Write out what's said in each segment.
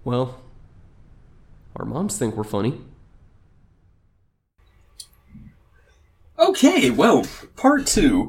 Well, our moms think we're funny. Okay, well, part two.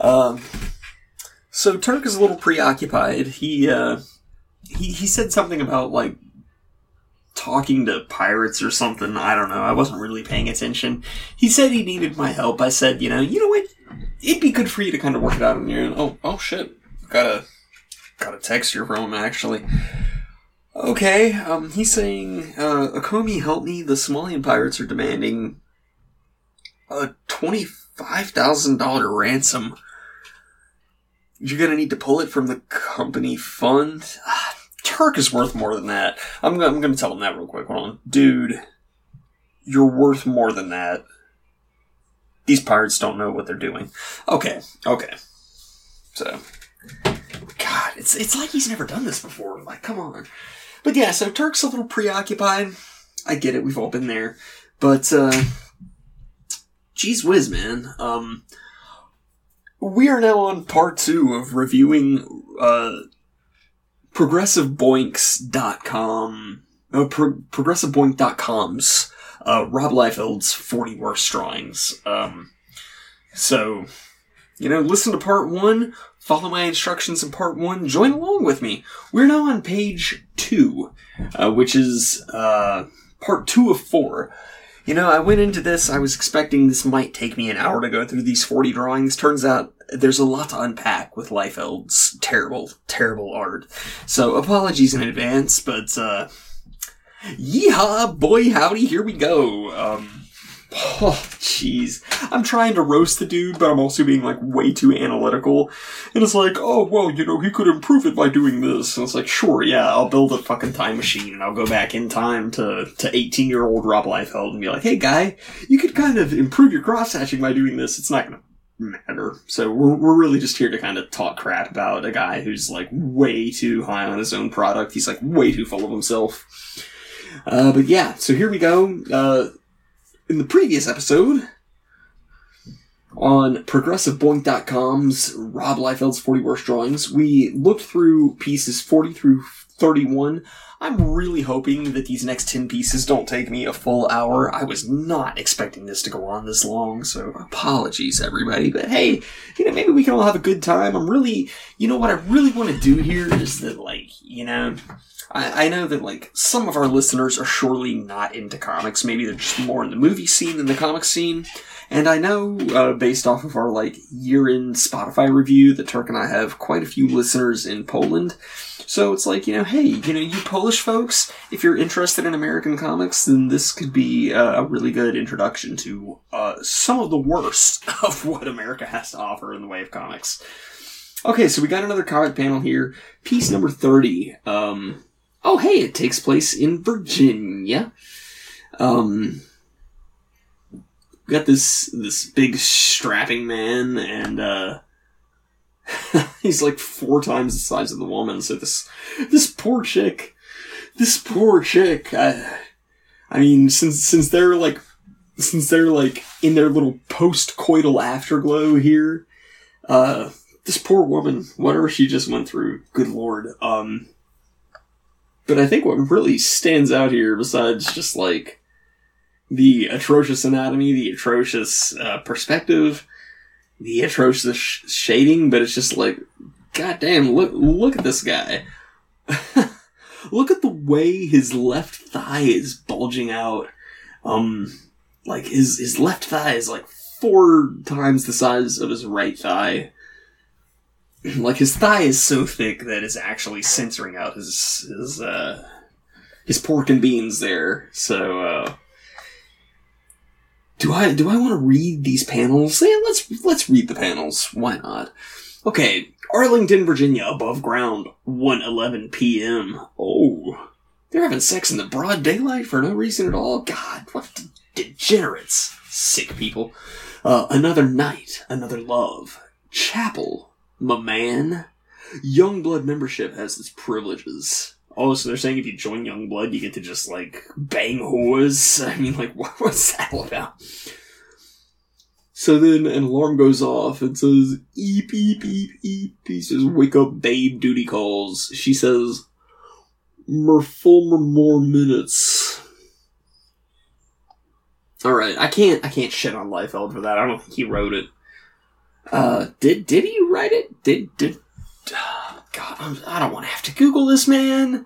So Turk is a little preoccupied. He said something about, like, talking to pirates or something. I don't know. I wasn't really paying attention. He said he needed my help. I said, you know what? It'd be good for you to kind of work it out on your own. Oh shit. Got a text here from him, actually. Okay, he's saying, Akomi, help me. The Somalian pirates are demanding a $25,000 ransom. You're gonna need to pull it from the company fund. Turk is worth more than that. I'm gonna tell him that real quick. Hold on. Dude, you're worth more than that. These pirates don't know what they're doing. Okay. So, God, it's like he's never done this before. Like, come on. But yeah, so Turk's a little preoccupied. I get it, we've all been there. But, geez whiz, man. We are now on part 2 of reviewing, ProgressiveBoinks.com, ProgressiveBoink.com's, Rob Liefeld's 40 Worst Drawings. So, listen to part 1, follow my instructions in part 1, join along with me. We're now on page 2, which is, part 2 of 4. I went into this, I was expecting this might take me an hour to go through these 40 drawings. Turns out there's a lot to unpack with Liefeld's terrible, terrible art. So apologies in advance, but, yeehaw, boy howdy, here we go. Oh, jeez. I'm trying to roast the dude, but I'm also being, like, way too analytical. And it's like, oh, well, he could improve it by doing this. And it's like, sure, yeah, I'll build a fucking time machine, and I'll go back in time to 18-year-old Rob Liefeld and be like, hey, guy, you could kind of improve your cross-hatching by doing this. It's not gonna matter. So we're really just here to kind of talk crap about a guy who's, like, way too high on his own product. He's, like, way too full of himself. But yeah, so here we go. In the previous episode, on ProgressiveBoink.com's Rob Liefeld's 40 Worst Drawings, we looked through pieces 40 through 31. I'm really hoping that these next 10 pieces don't take me a full hour. I was not expecting this to go on this long, so apologies, everybody. But hey, maybe we can all have a good time. What I really want to do here is that, I know that, some of our listeners are surely not into comics. Maybe they're just more in the movie scene than the comic scene. And I know, based off of our, year-end Spotify review, that Turk and I have quite a few listeners in Poland. So it's like, hey, you Polish folks, if you're interested in American comics, then this could be a really good introduction to some of the worst of what America has to offer in the way of comics. Okay, so we got another comic panel here. Piece number 30. Oh, hey, it takes place in Virginia. We got this big strapping man, and, he's like 4 times the size of the woman, so this poor chick, I mean, since they're in their little post-coital afterglow here, this poor woman, whatever she just went through, good lord, but I think what really stands out here, besides just, the atrocious anatomy, the atrocious perspective, the atrocious shading, but it's just goddamn, look at this guy. Look at the way his left thigh is bulging out. His left thigh is 4 times the size of his right thigh. His thigh is so thick that it's actually censoring out his pork and beans there. So, do I want to read these panels? Yeah, let's read the panels. Why not? Okay, Arlington, Virginia, above ground, 1:11 p.m. Oh, they're having sex in the broad daylight for no reason at all? God, what degenerates. Sick people. Another night, another love. Chapel. My man. Youngblood membership has its privileges. Oh, so they're saying if you join Youngblood, you get to just, bang whores? I mean, what's that all about? So then an alarm goes off. It says, eep, eep, eep, eep. He says, wake up, babe, duty calls. She says, Merfulmer more minutes. Alright, I can't shit on Liefeld for that. I don't think he wrote it. Did he write it? God, I don't want to have to Google this, man.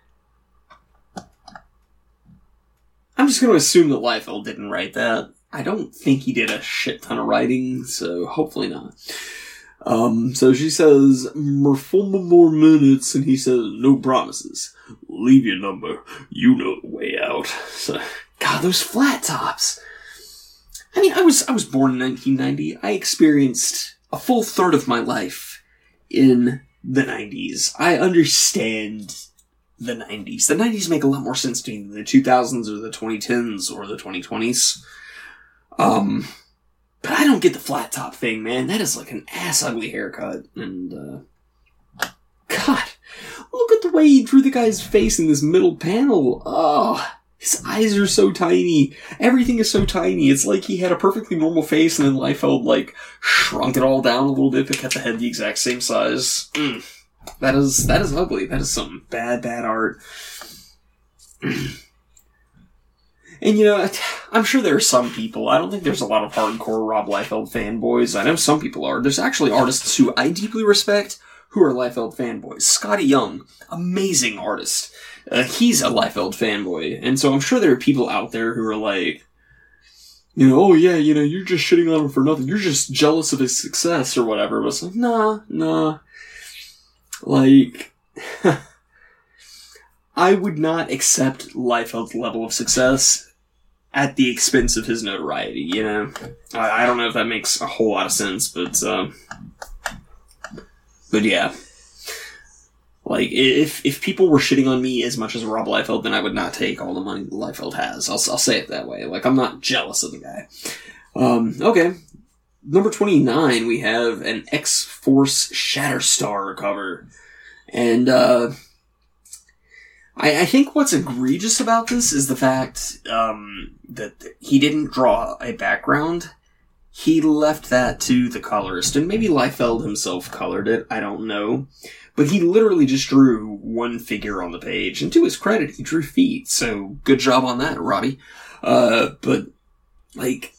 I'm just going to assume that Liefeld didn't write that. I don't think he did a shit ton of writing, so hopefully not. So she says, Merfulmer more minutes, and he says, no promises. Leave your number. You know the way out. So, God, those flat tops. I mean, I was born in 1990. I experienced a full third of my life in the 90s. I understand the 90s. The 90s make a lot more sense to me than the 2000s or the 2010s or the 2020s. But I don't get the flat top thing, man. That is like an ass-ugly haircut. And, God, look at the way he drew the guy's face in this middle panel. Oh, his eyes are so tiny. Everything is so tiny. It's like he had a perfectly normal face and then Liefeld, like, shrunk it all down a little bit but kept the head the exact same size. That is ugly. That is some bad art. And, you know, I'm sure there are some people, I don't think there's a lot of hardcore Rob Liefeld fanboys. I know some people are. There's actually artists who I deeply respect who are Liefeld fanboys. Scotty Young, amazing artist. He's a Liefeld fanboy. And so I'm sure there are people out there who are like, you know, oh yeah, you know, you're just shitting on him for nothing. You're just jealous of his success or whatever. But it's like, nah. Like, I would not accept Liefeld's level of success at the expense of his notoriety, you know? I don't know if that makes a whole lot of sense, but yeah. Like, if people were shitting on me as much as Rob Liefeld, then I would not take all the money that Liefeld has. I'll say it that way. Like, I'm not jealous of the guy. Okay. Number 29, we have an X-Force Shatterstar cover. And, I think what's egregious about this is the fact, that he didn't draw a background. He left that to the colorist, and maybe Liefeld himself colored it, I don't know. But he literally just drew one figure on the page, and to his credit, he drew feet, so good job on that, Robbie. But, like,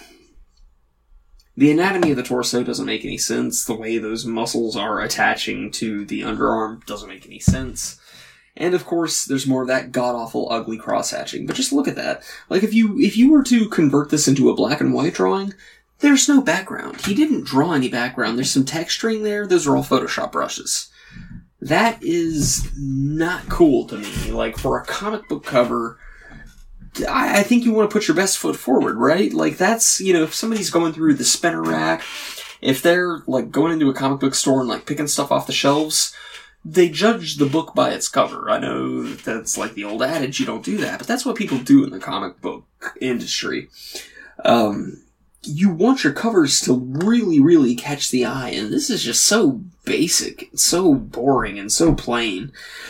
the anatomy of the torso doesn't make any sense. The way those muscles are attaching to the underarm doesn't make any sense. And of course, there's more of that god-awful, ugly cross-hatching. But just look at that. Like, if you were to convert this into a black and white drawing, there's no background. He didn't draw any background. There's some texturing there. Those are all Photoshop brushes. That is not cool to me. Like, for a comic book cover, I think you want to put your best foot forward, right? Like, that's, you know, if somebody's going through the spinner rack, if they're, like, going into a comic book store and, like, picking stuff off the shelves, they judge the book by its cover. I know that's like the old adage, you don't do that, but that's what people do in the comic book industry. You want your covers to really, really catch the eye, and this is just so basic, so boring, and so plain.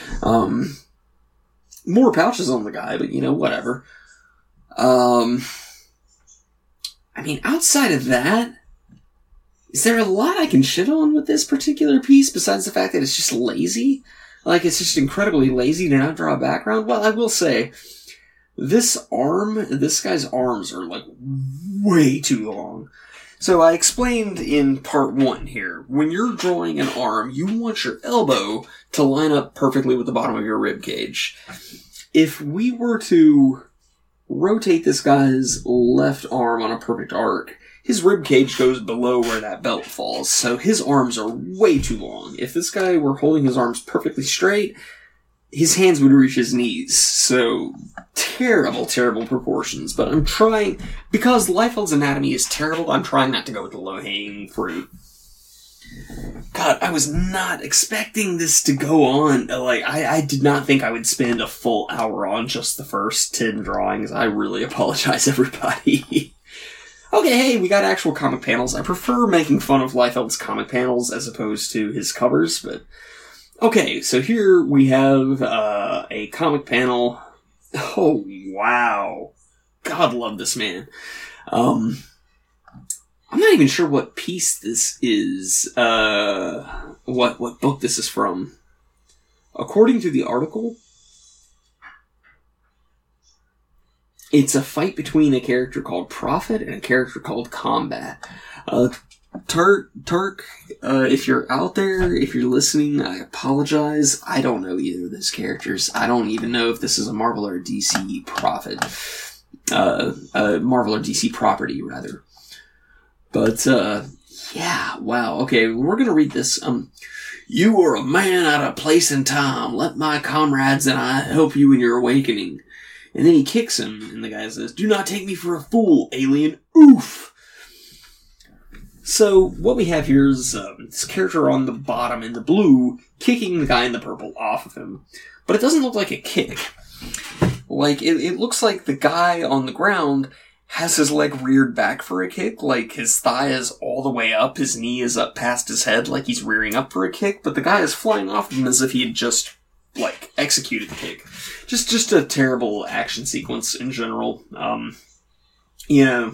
More pouches on the guy, but you know, whatever. I mean, outside of that, is there a lot I can shit on with this particular piece besides the fact that it's just lazy? Like, it's just incredibly lazy to not draw a background? Well, I will say, this guy's arms are, like, way too long. So I explained in part 1 here, when you're drawing an arm, you want your elbow to line up perfectly with the bottom of your rib cage. If we were to rotate this guy's left arm on a perfect arc, his rib cage goes below where that belt falls, so his arms are way too long. If this guy were holding his arms perfectly straight, his hands would reach his knees. So, terrible, terrible proportions. But I'm trying, because Liefeld's anatomy is terrible, I'm trying not to go with the low-hanging fruit. God, I was not expecting this to go on. Like, I did not think I would spend a full hour on just the first 10 drawings. I really apologize, everybody. Okay, hey, we got actual comic panels. I prefer making fun of Liefeld's comic panels as opposed to his covers, but... Okay, so here we have a comic panel. Oh, wow. God love this man. I'm not even sure what piece this is, what book this is from. According to the article, It's a fight between a character called Prophet and a character called Combat. Turk, if you're out there, if you're listening, I apologize. I don't know either of those characters. I don't even know if this is a Marvel or DC Prophet. Marvel or DC property, rather. But, yeah, wow. Okay, we're gonna read this. You are a man out of place and time. Let my comrades and I help you in your awakening. And then he kicks him, and the guy says, do not take me for a fool, alien. Oof! So, what we have here is this character on the bottom in the blue kicking the guy in the purple off of him. But it doesn't look like a kick. Like, it looks like the guy on the ground has his leg reared back for a kick. Like, his thigh is all the way up, his knee is up past his head, like he's rearing up for a kick, but the guy is flying off of him as if he had just, like, executed the kick. Just a terrible action sequence in general. You know...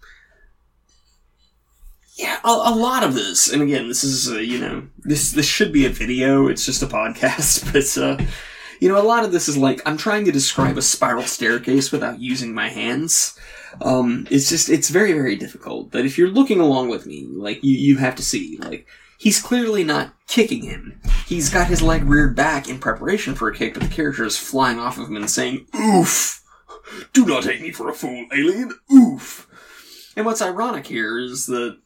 Yeah, a lot of this, and again, this is, this should be a video, it's just a podcast, but, a lot of this is like, I'm trying to describe a spiral staircase without using my hands. It's very, very difficult, but if you're looking along with me, like, you have to see, like, he's clearly not kicking him. He's got his leg reared back in preparation for a kick, but the character is flying off of him and saying, oof! Do not take me for a fool, alien! Oof! And what's ironic here is that,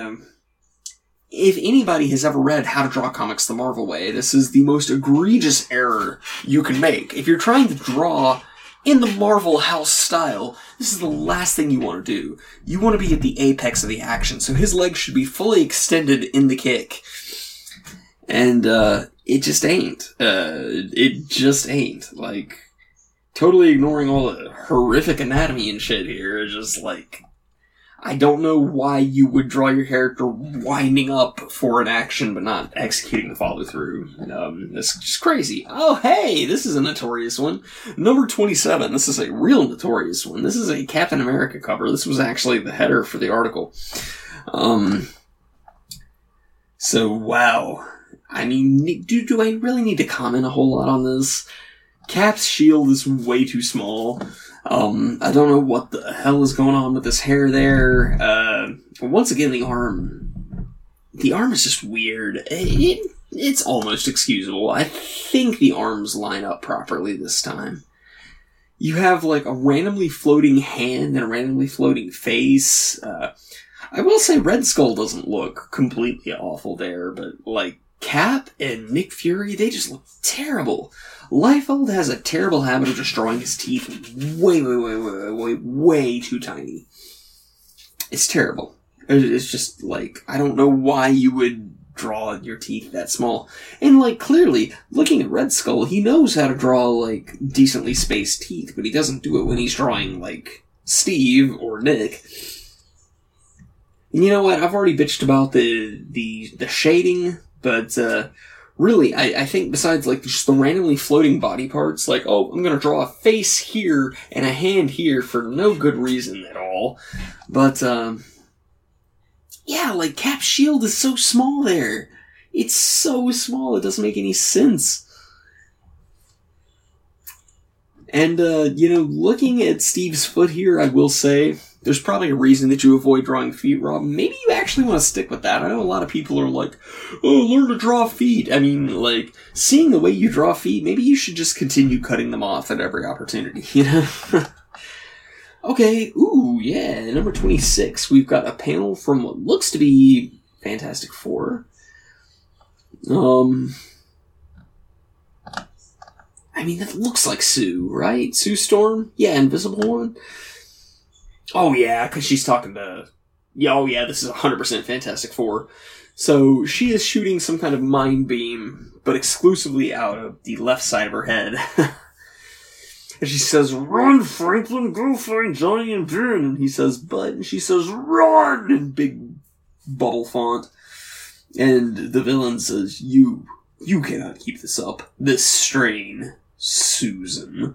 if anybody has ever read How to Draw Comics the Marvel Way, this is the most egregious error you can make. If you're trying to draw in the Marvel House style, this is the last thing you want to do. You want to be at the apex of the action, so his legs should be fully extended in the kick. And, it just ain't. It just ain't. Like, totally ignoring all the horrific anatomy and shit here, it's just like... I don't know why you would draw your character winding up for an action but not executing the follow-through. It's just crazy. Oh, hey! This is a notorious one. Number 27. This is a real notorious one. This is a Captain America cover. This was actually the header for the article. So, wow. I mean, do I really need to comment a whole lot on this? Cap's shield is way too small. I don't know what the hell is going on with this hair there. Once again, the arm is just weird. It's almost excusable. I think the arms line up properly this time. You have, like, a randomly floating hand and a randomly floating face. I will say Red Skull doesn't look completely awful there, but, like, Cap and Nick Fury, they just look terrible. Liefeld has a terrible habit of just drawing his teeth way too tiny. It's terrible. It's just, like, I don't know why you would draw your teeth that small. And, like, clearly, looking at Red Skull, he knows how to draw, like, decently spaced teeth, but he doesn't do it when he's drawing, like, Steve or Nick. And you know what? I've already bitched about the shading, but, really, I think besides, like, just the randomly floating body parts, like, oh, I'm gonna draw a face here and a hand here for no good reason at all. But, yeah, like, Cap's shield is so small there. It's so small, it doesn't make any sense. And, looking at Steve's foot here, I will say, there's probably a reason that you avoid drawing feet, Rob. Maybe you actually want to stick with that. I know a lot of people are like, oh, learn to draw feet. I mean, like, seeing the way you draw feet, maybe you should just continue cutting them off at every opportunity, you know? Okay, ooh, yeah, number 26. We've got a panel from what looks to be Fantastic Four. I mean, that looks like Sue, right? Sue Storm? Yeah, Invisible One. Oh, yeah, because she's talking to... Yeah, oh, yeah, this is 100% Fantastic Four. So, she is shooting some kind of mind beam, but exclusively out of the left side of her head. And she says, run, Franklin, go find Johnny and Ben. And he says, but, and she says, run, in big bubble font. And the villain says, you cannot keep this up. This strain, Susan.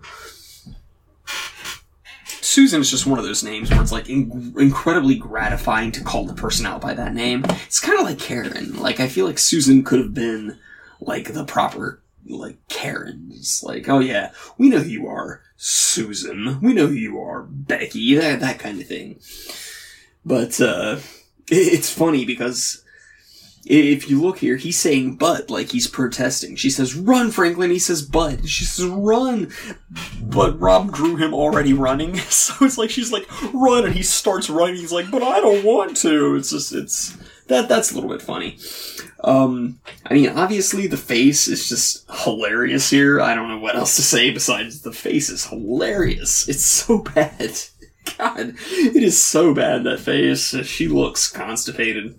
Susan is just one of those names where it's, like, incredibly gratifying to call the person out by that name. It's kind of like Karen. Like, I feel like Susan could have been, like, the proper, like, Karens. Like, oh yeah, we know who you are. Susan. We know who you are, Becky. That kind of thing. But, it's funny because if you look here, he's saying but like he's protesting. She says, run, Franklin. He says, but. She says, run. But Rob drew him already running. So it's like, she's like, run. And he starts running. He's like, but I don't want to. That's a little bit funny. I mean, obviously the face is just hilarious here. I don't know what else to say besides the face is hilarious. It's so bad. God, it is so bad, that face. She looks constipated.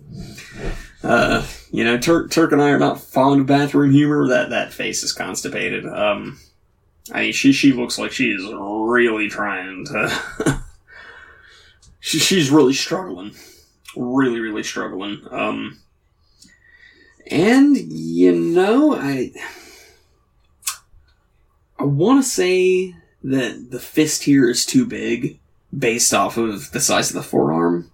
Turk and I are not fond of bathroom humor. That face is constipated. I mean, she looks like she is really trying to... she's really struggling. Really, really struggling. And, I want to say that the fist here is too big, based off of the size of the forearm.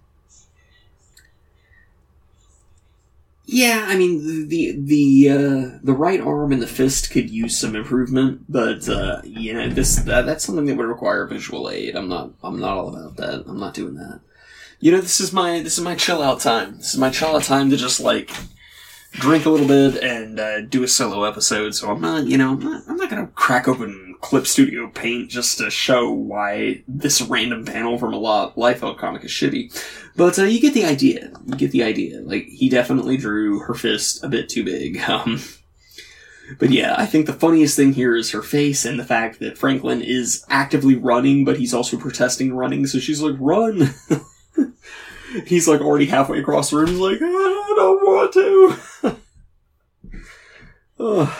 Yeah, I mean, the right arm and the fist could use some improvement, but, that's something that would require visual aid. I'm not all about that. I'm not doing that. This is my chill out time. This is my chill out time to just, drink a little bit and do a solo episode. So I'm not gonna crack open Clip Studio Paint just to show why this random panel from a Liefeld comic is shitty. But you get the idea. He definitely drew her fist a bit too big. But yeah, I think the funniest thing here is her face and the fact that Franklin is actively running, but he's also protesting running. So she's like, run. He's already halfway across the room. He's like, I don't want to.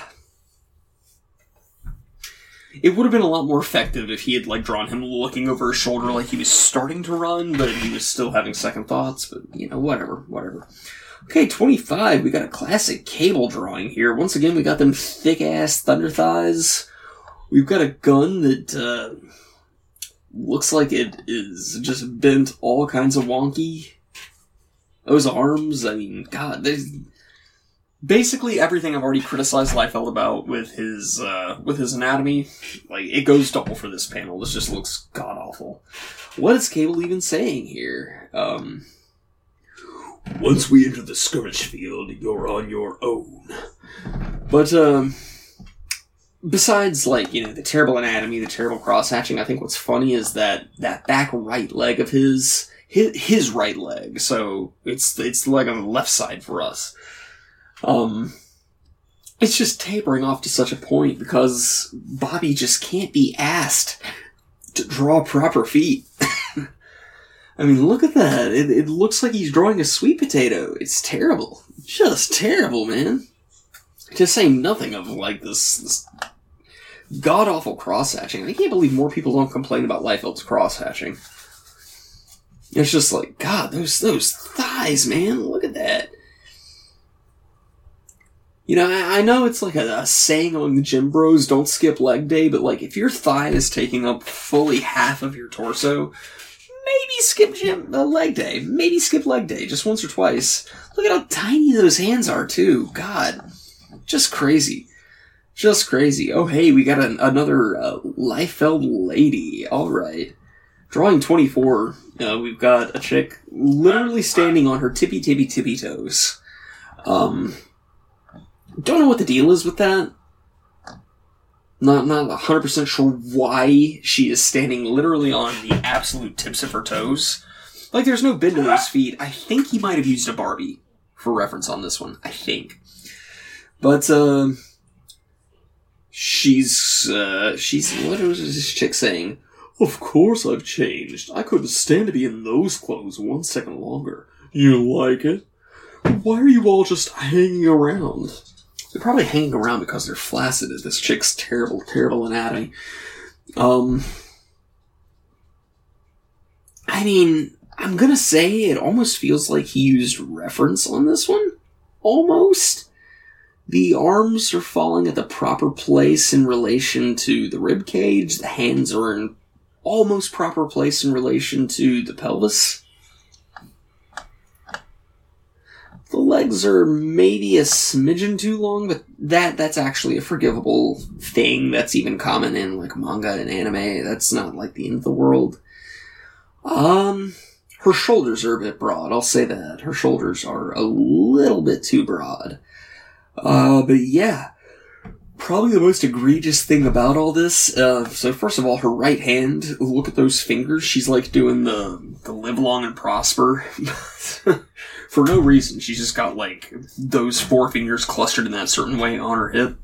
It would have been a lot more effective if he had drawn him looking over his shoulder like he was starting to run, but he was still having second thoughts. But whatever. Okay, 25. We got a classic Cable drawing here. Once again, we got them thick ass thunder thighs. We've got a gun that looks like it is just bent all kinds of wonky. Those arms, I mean, God, there's basically everything I've already criticized Liefeld about with his anatomy. It goes double for this panel. This just looks god-awful. What is Cable even saying here? Once we enter the skirmish field, you're on your own. But, besides, the terrible anatomy, the terrible cross-hatching, I think what's funny is that back right leg of his right leg, so it's the leg on the left side for us. It's just tapering off to such a point because Bobby just can't be asked to draw proper feet. I mean, look at that. It looks like he's drawing a sweet potato. It's terrible. Just terrible, man. To say nothing of, this god-awful cross-hatching. I can't believe more people don't complain about Liefeld's cross-hatching. It's just God, those thighs, man. Look at that. I know it's a saying among the gym bros, don't skip leg day, but if your thigh is taking up fully half of your torso, maybe skip leg day. Maybe skip leg day, just once or twice. Look at how tiny those hands are, too. God. Just crazy. Just crazy. Oh, hey, we got another Liefeld lady. Alright. Drawing 24, we've got a chick literally standing on her tippy toes. Don't know what the deal is with that. Not 100% sure why she is standing literally on the absolute tips of her toes. There's no bend to those feet. I think he might have used a Barbie for reference on this one. I think. But, she's what was this chick saying? Of course I've changed. I couldn't stand to be in those clothes 1 second longer. You like it? Why are you all just hanging around? They're probably hanging around because they're flaccid at this chick's terrible, terrible anatomy. I mean, I'm gonna say it almost feels like he used reference on this one. Almost. The arms are falling at the proper place in relation to the rib cage. The hands are in almost proper place in relation to the pelvis. The legs are maybe a smidgen too long, but that's actually a forgivable thing. That's even common in like manga and anime. That's not like the end of the world. Her shoulders are a bit broad, I'll say that. Her shoulders are a little bit too broad. But yeah, probably the most egregious thing about all this, so first of all, her right hand, look at those fingers, she's like doing the live long and prosper. For no reason, she's just got like those four fingers clustered in that certain way on her hip.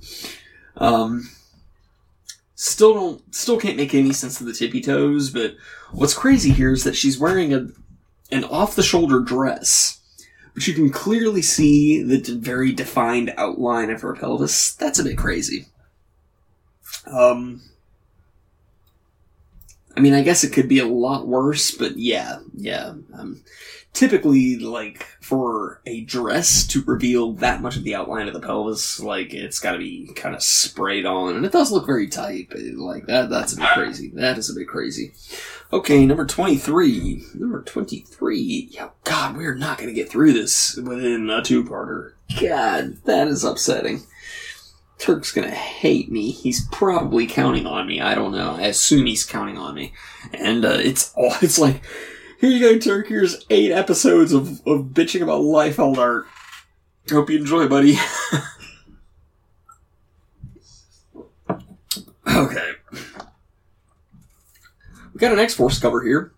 Still can't make any sense of the tippy toes, but what's crazy here is that she's wearing an off-the-shoulder dress, but you can clearly see the very defined outline of her pelvis. That's a bit crazy. I mean, I guess it could be a lot worse, but yeah. Typically, like, for a dress to reveal that much of the outline of the pelvis, like, it's gotta be kind of sprayed on, and it does look very tight, but, like, that's a bit crazy. That is a bit crazy. Okay, number 23. Number 23. Yeah, God, we're not gonna get through this within a two-parter. God, that is upsetting. Turk's gonna hate me. He's probably counting on me. I don't know. I assume he's counting on me. And, it's like, here you go, Turk. Here's 8 episodes of bitching about Liefeld art. Hope you enjoy, buddy. Okay. We got an X-Force cover here.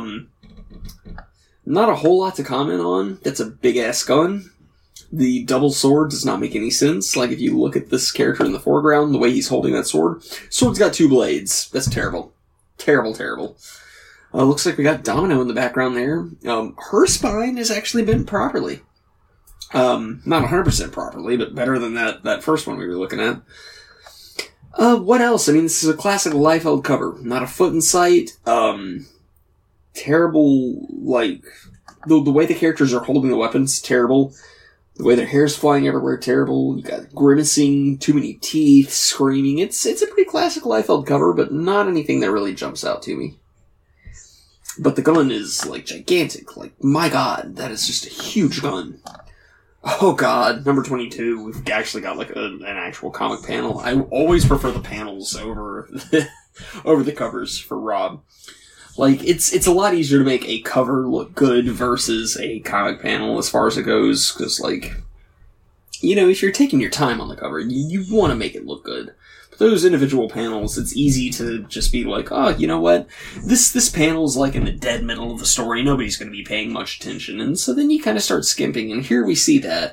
Not a whole lot to comment on. That's a big-ass gun. The double sword does not make any sense. Like, if you look at this character in the foreground, the way he's holding that sword, sword's got 2 blades. That's terrible. Terrible. Looks like we got Domino in the background there. Her spine is actually bent properly. Not 100% properly, but better than that first one we were looking at. What else? I mean, this is a classic Liefeld cover. Not a foot in sight. Terrible, like, the way the characters are holding the weapons, terrible. The way their hair's flying everywhere, terrible. You got grimacing, too many teeth, screaming. It's a pretty classic Liefeld cover, but not anything that really jumps out to me. But the gun is, like, gigantic. Like, my God, that is just a huge gun. Oh God, number 22, we've actually got, like, an actual comic panel. I always prefer the panels over the covers for Rob. Like, it's a lot easier to make a cover look good versus a comic panel as far as it goes, because, like, you know, if you're taking your time on the cover, you want to make it look good. But those individual panels, it's easy to just be like, oh, you know what? This panel's, like, in the dead middle of the story. Nobody's going to be paying much attention. And so then you kind of start skimping, and here we see that.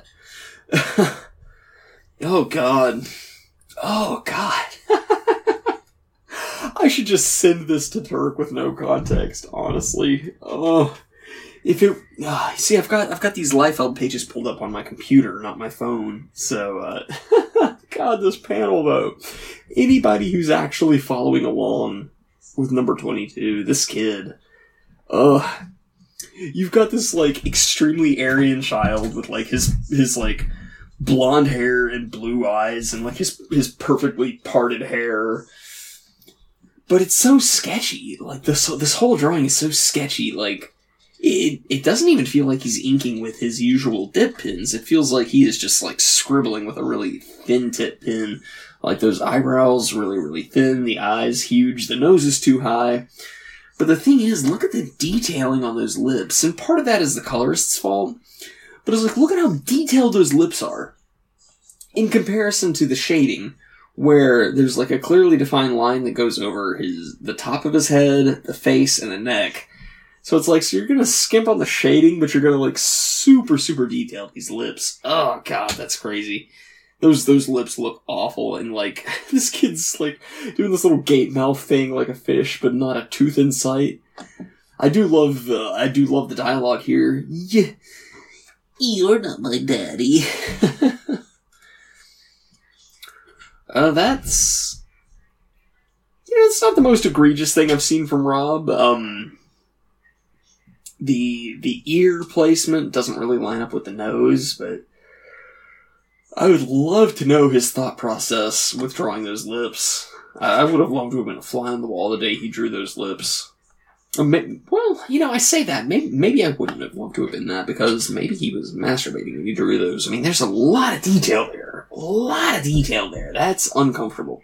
Oh, God. Oh, God. I should just send this to Turk with no context, honestly. Oh, if it... see, I've got these Liefeld pages pulled up on my computer, not my phone. So, God, this panel, though. Anybody who's actually following along with number 22, this kid, you've got this, like, extremely Aryan child with, like, his like, blonde hair and blue eyes and, like, his perfectly parted hair. But it's so sketchy. Like, this whole drawing is so sketchy. Like, it doesn't even feel like he's inking with his usual dip pens. It feels like he is just, like, scribbling with a really thin tip pen. Like, those eyebrows really, really thin. The eyes huge. The nose is too high. But the thing is, look at the detailing on those lips. And part of that is the colorist's fault. But it's like, look at how detailed those lips are. In comparison to the shading, where there's, like, a clearly defined line that goes over the top of his head, the face, and the neck. So it's like, so you're gonna skimp on the shading, but you're gonna, like, super, super detail these lips. Oh, God, that's crazy. Those lips look awful, and, like, this kid's, like, doing this little gape mouth thing like a fish, but not a tooth in sight. I do love the dialogue here. Yeah, you're not my daddy. That's... You know, it's not the most egregious thing I've seen from Rob. The ear placement doesn't really line up with the nose, but I would love to know his thought process with drawing those lips. I would have loved to have been a fly on the wall the day he drew those lips. Well, I say that. Maybe I wouldn't have loved to have been that, because maybe he was masturbating when he drew those. I mean, there's a lot of detail there. That's uncomfortable.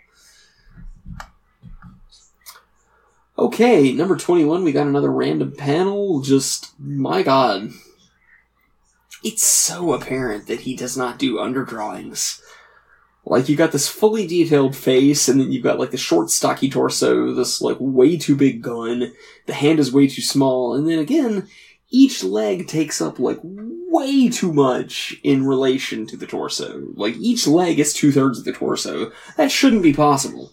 Okay, number 21, we got another random panel. Just, my god. It's so apparent that he does not do underdrawings. Like, you got this fully detailed face, and then you've got, like, the short, stocky torso, this, like, way too big gun, the hand is way too small, and then again, each leg takes up, like, way too much in relation to the torso. Like, each leg is 2/3 of the torso. That shouldn't be possible.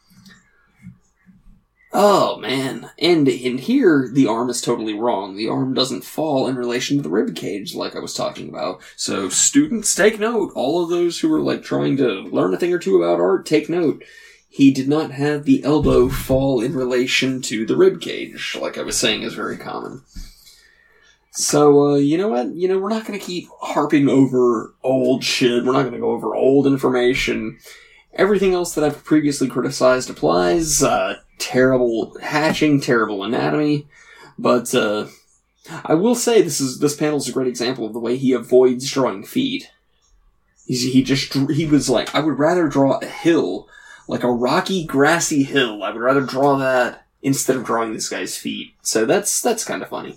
Oh, man. And in here, the arm is totally wrong. The arm doesn't fall in relation to the rib cage, like I was talking about. So, students, take note. All of those who are, like, trying to learn a thing or two about art, take note. He did not have the elbow fall in relation to the rib cage, like I was saying is very common. So, you know what? We're not going to keep harping over old shit. We're not going to go over old information. Everything else that I've previously criticized applies. Terrible hatching, terrible anatomy. But, I will say this panel's a great example of the way he avoids drawing feet. He was like, I would rather draw a hill, like a rocky, grassy hill. I would rather draw that instead of drawing this guy's feet. So that's kind of funny.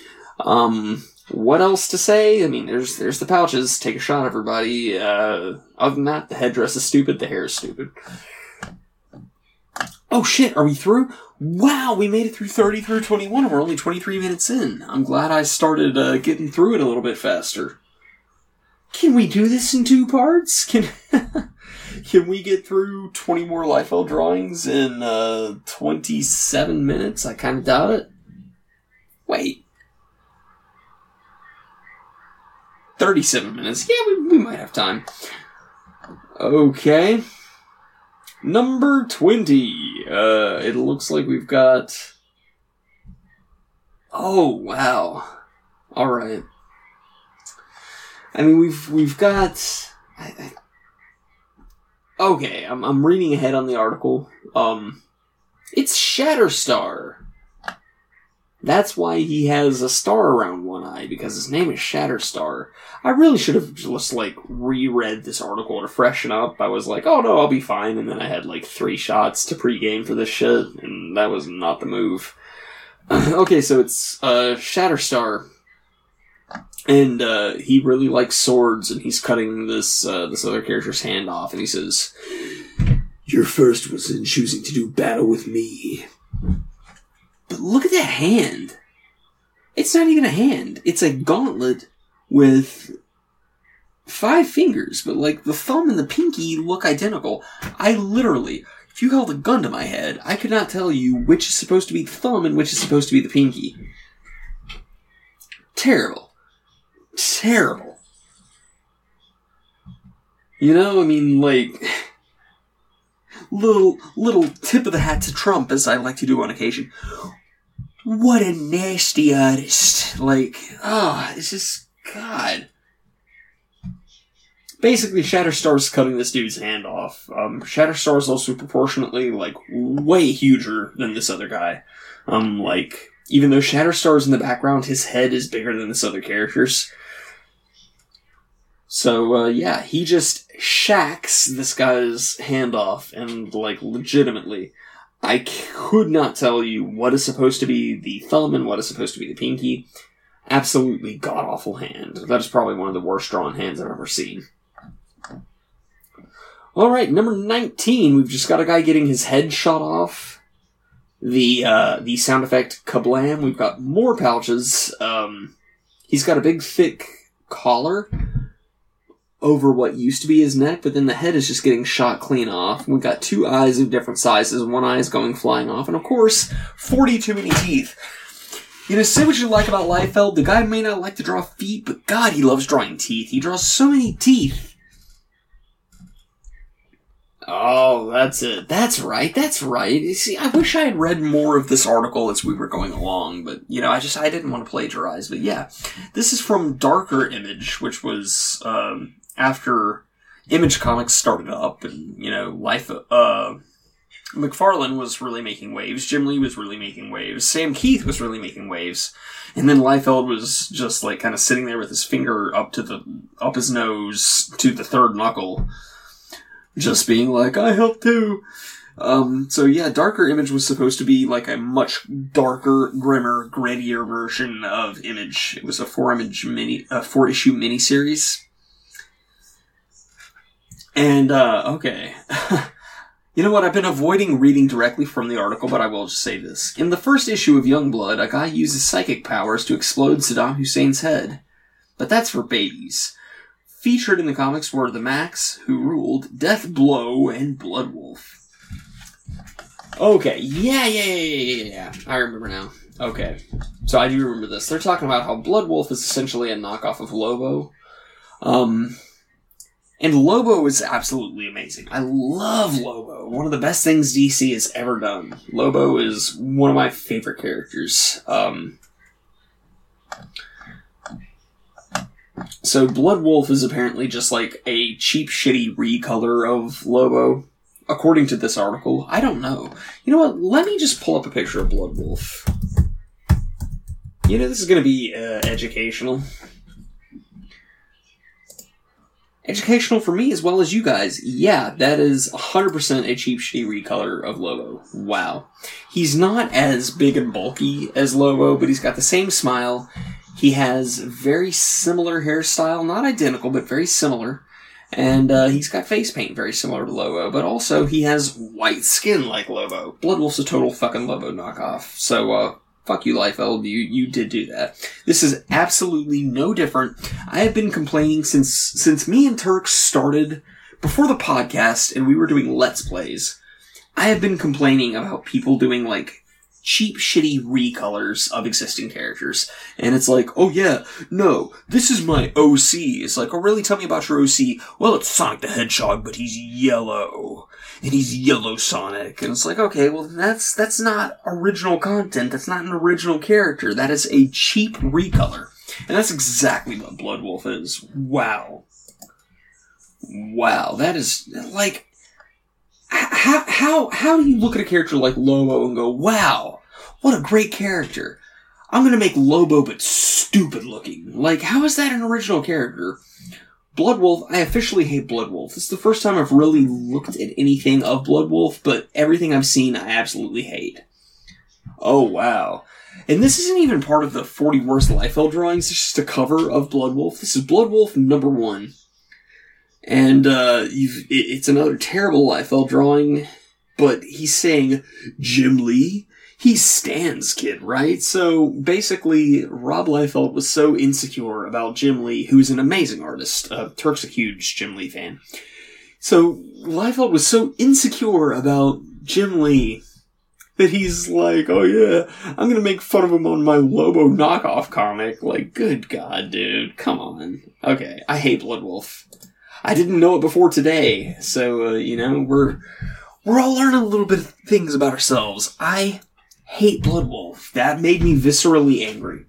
What else to say? I mean, there's the pouches. Take a shot, everybody. Other than that, the headdress is stupid, the hair is stupid. Oh shit, are we through? Wow, we made it through 30 through 21, and we're only 23 minutes in. I'm glad I started getting through it a little bit faster. Can we do this in 2 parts? Can we get through 20 more Liefeld drawings in 27 minutes? I kind of doubt it. Wait. 37 minutes. Yeah, we might have time. Okay. Number 20. It looks like we've got... Oh, wow. Alright. I mean, we've got... Okay, I'm reading ahead on the article. It's Shatterstar. That's why he has a star around one eye, because his name is Shatterstar. I really should have just, like, reread this article to freshen up. I was like, oh no, I'll be fine, and then I had, like, 3 shots to pregame for this shit, and that was not the move. Okay, so it's, Shatterstar. And, he really likes swords, and he's cutting this other character's hand off, and he says, "Your first was in choosing to do battle with me. But look at that hand. It's not even a hand. It's a gauntlet with 5 fingers, but like the thumb and the pinky look identical. I literally, if you held a gun to my head, I could not tell you which is supposed to be the thumb and which is supposed to be the pinky. Terrible. Terrible. I mean, like... Little tip of the hat to Trump, as I like to do on occasion. What a nasty artist. Like, it's just, God. Basically, Shatterstar's cutting this dude's hand off. Shatterstar's also proportionately, like, way huger than this other guy. Even though Shatterstar's in the background, his head is bigger than this other character's. So, yeah, he just shacks this guy's hand off, and, like, legitimately, I could not tell you what is supposed to be the thumb and what is supposed to be the pinky. Absolutely god-awful hand. That is probably one of the worst drawn hands I've ever seen. Alright, number 19, we've just got a guy getting his head shot off. The sound effect kablam, we've got more pouches. He's got a big, thick collar over what used to be his neck, but then the head is just getting shot clean off. We've got 2 eyes of different sizes, one eye is going flying off, and of course, 40 too many teeth. Say what you like about Liefeld, the guy may not like to draw feet, but God, he loves drawing teeth. He draws so many teeth. Oh, that's it. That's right. You see, I wish I had read more of this article as we were going along, but, I didn't want to plagiarize. But yeah, this is from Darker Image, which was, after Image Comics started up, and, McFarlane was really making waves. Jim Lee was really making waves. Sam Keith was really making waves. And then Liefeld was just like kind of sitting there with his finger up his nose to the third knuckle. Just being like, I helped too. So yeah, Darker Image was supposed to be like a much darker, grimmer, grittier version of Image. It was a 4-issue miniseries. And, okay. You know what? I've been avoiding reading directly from the article, but I will just say this. In the first issue of Youngblood, a guy uses psychic powers to explode Saddam Hussein's head. But that's for babies. Featured in the comics were the Max, Who Ruled, Death Blow, and Bloodwolf. Okay, yeah. I remember now. Okay. So I do remember this. They're talking about how Bloodwolf is essentially a knockoff of Lobo. And Lobo is absolutely amazing. I love Lobo. One of the best things DC has ever done. Lobo is one of my favorite characters. So Bloodwolf is apparently just like a cheap, shitty recolor of Lobo. According to this article. I don't know. You know what? Let me just pull up a picture of Bloodwolf. You know, this is going to be educational. Educational for me as well as you guys. Yeah, that is 100% a cheap, shitty recolor of Lobo. Wow. He's not as big and bulky as Lobo, but he's got the same smile. He has very similar hairstyle. Not identical, but very similar. And he's got face paint very similar to Lobo, but also he has white skin like Lobo. Bloodwolf's a total fucking Lobo knockoff. So, fuck you, Liefeld. You did do that. This is absolutely no different. I have been complaining since me and Turk started, before the podcast, and we were doing Let's Plays. I have been complaining about people doing, like, cheap, shitty recolors of existing characters. And it's like, oh yeah, no, this is my OC. It's like, oh really, tell me about your OC. Well, it's Sonic the Hedgehog, but he's yellow. And he's Yellow Sonic. And it's like, okay, well that's not original content. That's not an original character. That is a cheap recolor. And that's exactly what Bloodwolf is. Wow. Wow, that is, like, how do you look at a character like Lobo and go, wow, what a great character. I'm gonna make Lobo but stupid looking. Like, how is that an original character? Bloodwolf, I officially hate Bloodwolf. This is the first time I've really looked at anything of Bloodwolf, but everything I've seen I absolutely hate. Oh, wow. And this isn't even part of the 40 worst Liefeld drawings, it's just a cover of Bloodwolf. This is Bloodwolf #1. And, it's another terrible Liefeld drawing, but he's saying, Jim Lee? He's Stan's kid, right? So, basically, Rob Liefeld was so insecure about Jim Lee, who's an amazing artist. Turk's a huge Jim Lee fan. So, Liefeld was so insecure about Jim Lee that he's like, oh yeah, I'm gonna make fun of him on my Lobo knockoff comic. Like, good God, dude, come on. Okay, I hate Bloodwolf. I didn't know it before today, so, we're all learning a little bit of things about ourselves. I hate Bloodwolf. That made me viscerally angry.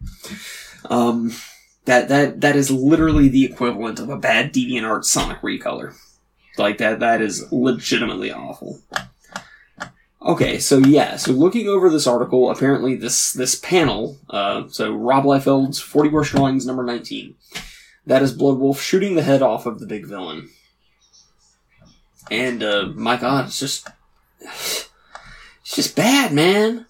That is literally the equivalent of a bad DeviantArt Sonic recolor. Like, that is legitimately awful. Okay, so looking over this article, apparently this panel, so Rob Liefeld's 40 Worst Drawings number 19. That is Bloodwolf shooting the head off of the big villain. And, my God, it's just bad, man.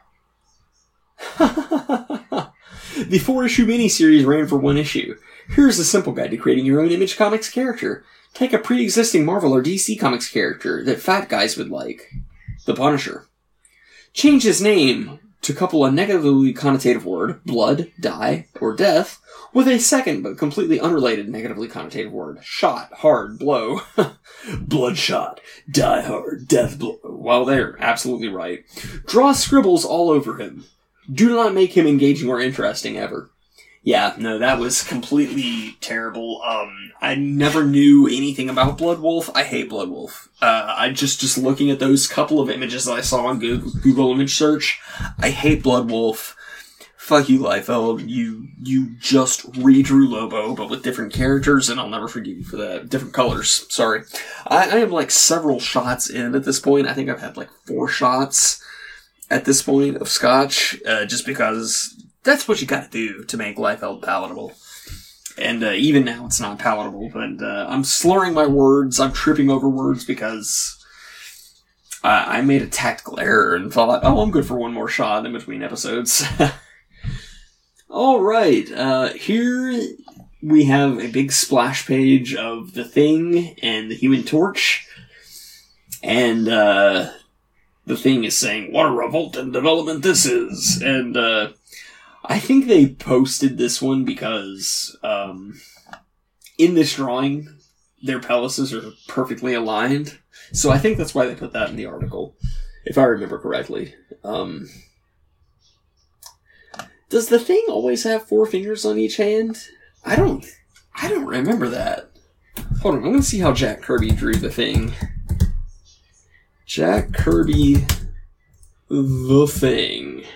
The 4-issue miniseries ran for 1 issue. Here's a simple guide to creating your own Image Comics character. Take a pre-existing Marvel or DC Comics character that fat guys would like. The Punisher. Change his name to couple a negatively connotative word, blood, die, or death, with a second but completely unrelated negatively connotative word, shot, hard, blow. Bloodshot, die hard, death blow. Well, they're absolutely right. Draw scribbles all over him. Do not make him engaging or interesting ever. Yeah, no, that was completely terrible. I never knew anything about Bloodwolf. I hate Bloodwolf. I just looking at those couple of images that I saw on Google image search, I hate Bloodwolf. Fuck you, Liefeld. You just redrew Lobo, but with different characters, and I'll never forgive you for that. Different colors. Sorry. I am like several shots in at this point. I think I've had like 4 shots at this point of scotch, just because that's what you gotta do to make Liefeld palatable. And even now it's not palatable, but I'm slurring my words, I'm tripping over words because I made a tactical error and thought, oh, I'm good for one more shot in between episodes. Alright, here we have a big splash page of The Thing and the Human Torch. And The Thing is saying, what a revolting development this is. And I think they posted this one because in this drawing, their pelvises are perfectly aligned. So I think that's why they put that in the article, if I remember correctly. Does the Thing always have 4 fingers on each hand? I don't remember that. Hold on, I'm gonna see how Jack Kirby drew the Thing. Jack Kirby, the Thing.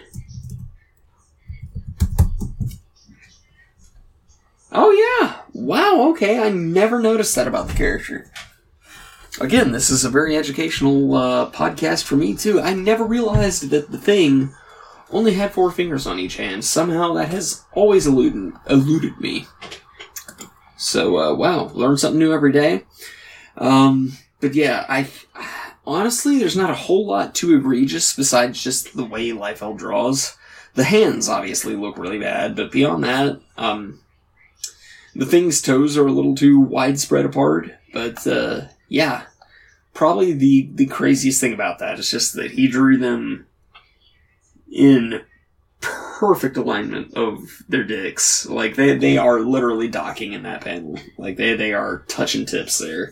Oh yeah! Wow, okay, I never noticed that about the character. Again, this is a very educational podcast for me too. I never realized that the Thing only had 4 fingers on each hand. Somehow that has always eluded me. So, wow, learn something new every day. But yeah, honestly, there's not a whole lot too egregious besides just the way Liefeld draws. The hands obviously look really bad, but beyond that, the Thing's toes are a little too widespread apart. But yeah, probably the craziest thing about that is just that he drew them in perfect alignment of their dicks. Like, they are literally docking in that panel. Like, they are touching tips there.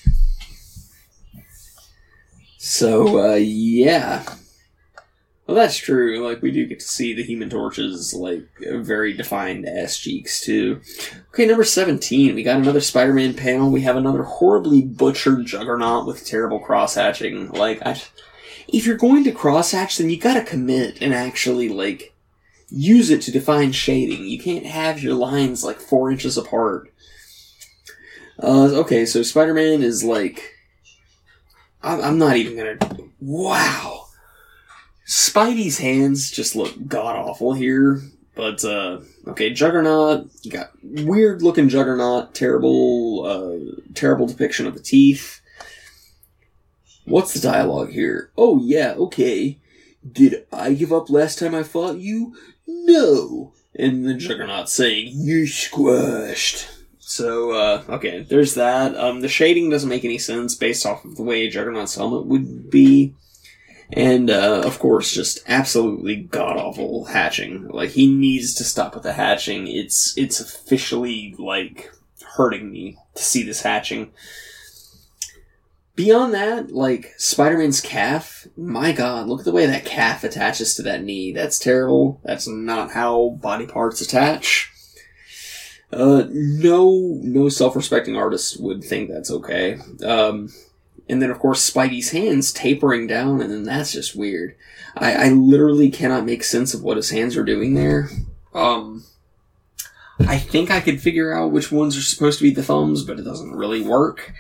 So, yeah. Well, that's true. Like, we do get to see the Human Torch's, like, very defined ass cheeks, too. Okay, number 17. We got another Spider-Man panel. We have another horribly butchered Juggernaut with terrible cross-hatching. Like, if you're going to cross-hatch, then you gotta commit and actually, like, use it to define shading. You can't have your lines, like, 4 inches apart. Okay, so Spider-Man is, like... I'm not even gonna... Wow! Spidey's hands just look god-awful here. But, okay, Juggernaut. You got weird-looking Juggernaut. Terrible depiction of the teeth. What's the dialogue here? Oh, yeah, okay. Did I give up last time I fought you? No. And the Juggernaut saying, you squashed. So, okay, there's that. The shading doesn't make any sense based off of the way Juggernaut's helmet would be. And, of course, just absolutely god-awful hatching. Like, he needs to stop with the hatching. It's officially, like, hurting me to see this hatching. Beyond that, like, Spider-Man's calf, my god, look at the way that calf attaches to that knee. That's terrible. That's not how body parts attach. No self-respecting artist would think that's okay. And then, of course, Spidey's hands tapering down, and then that's just weird. I literally cannot make sense of what his hands are doing there. I think I could figure out which ones are supposed to be the thumbs, but it doesn't really work.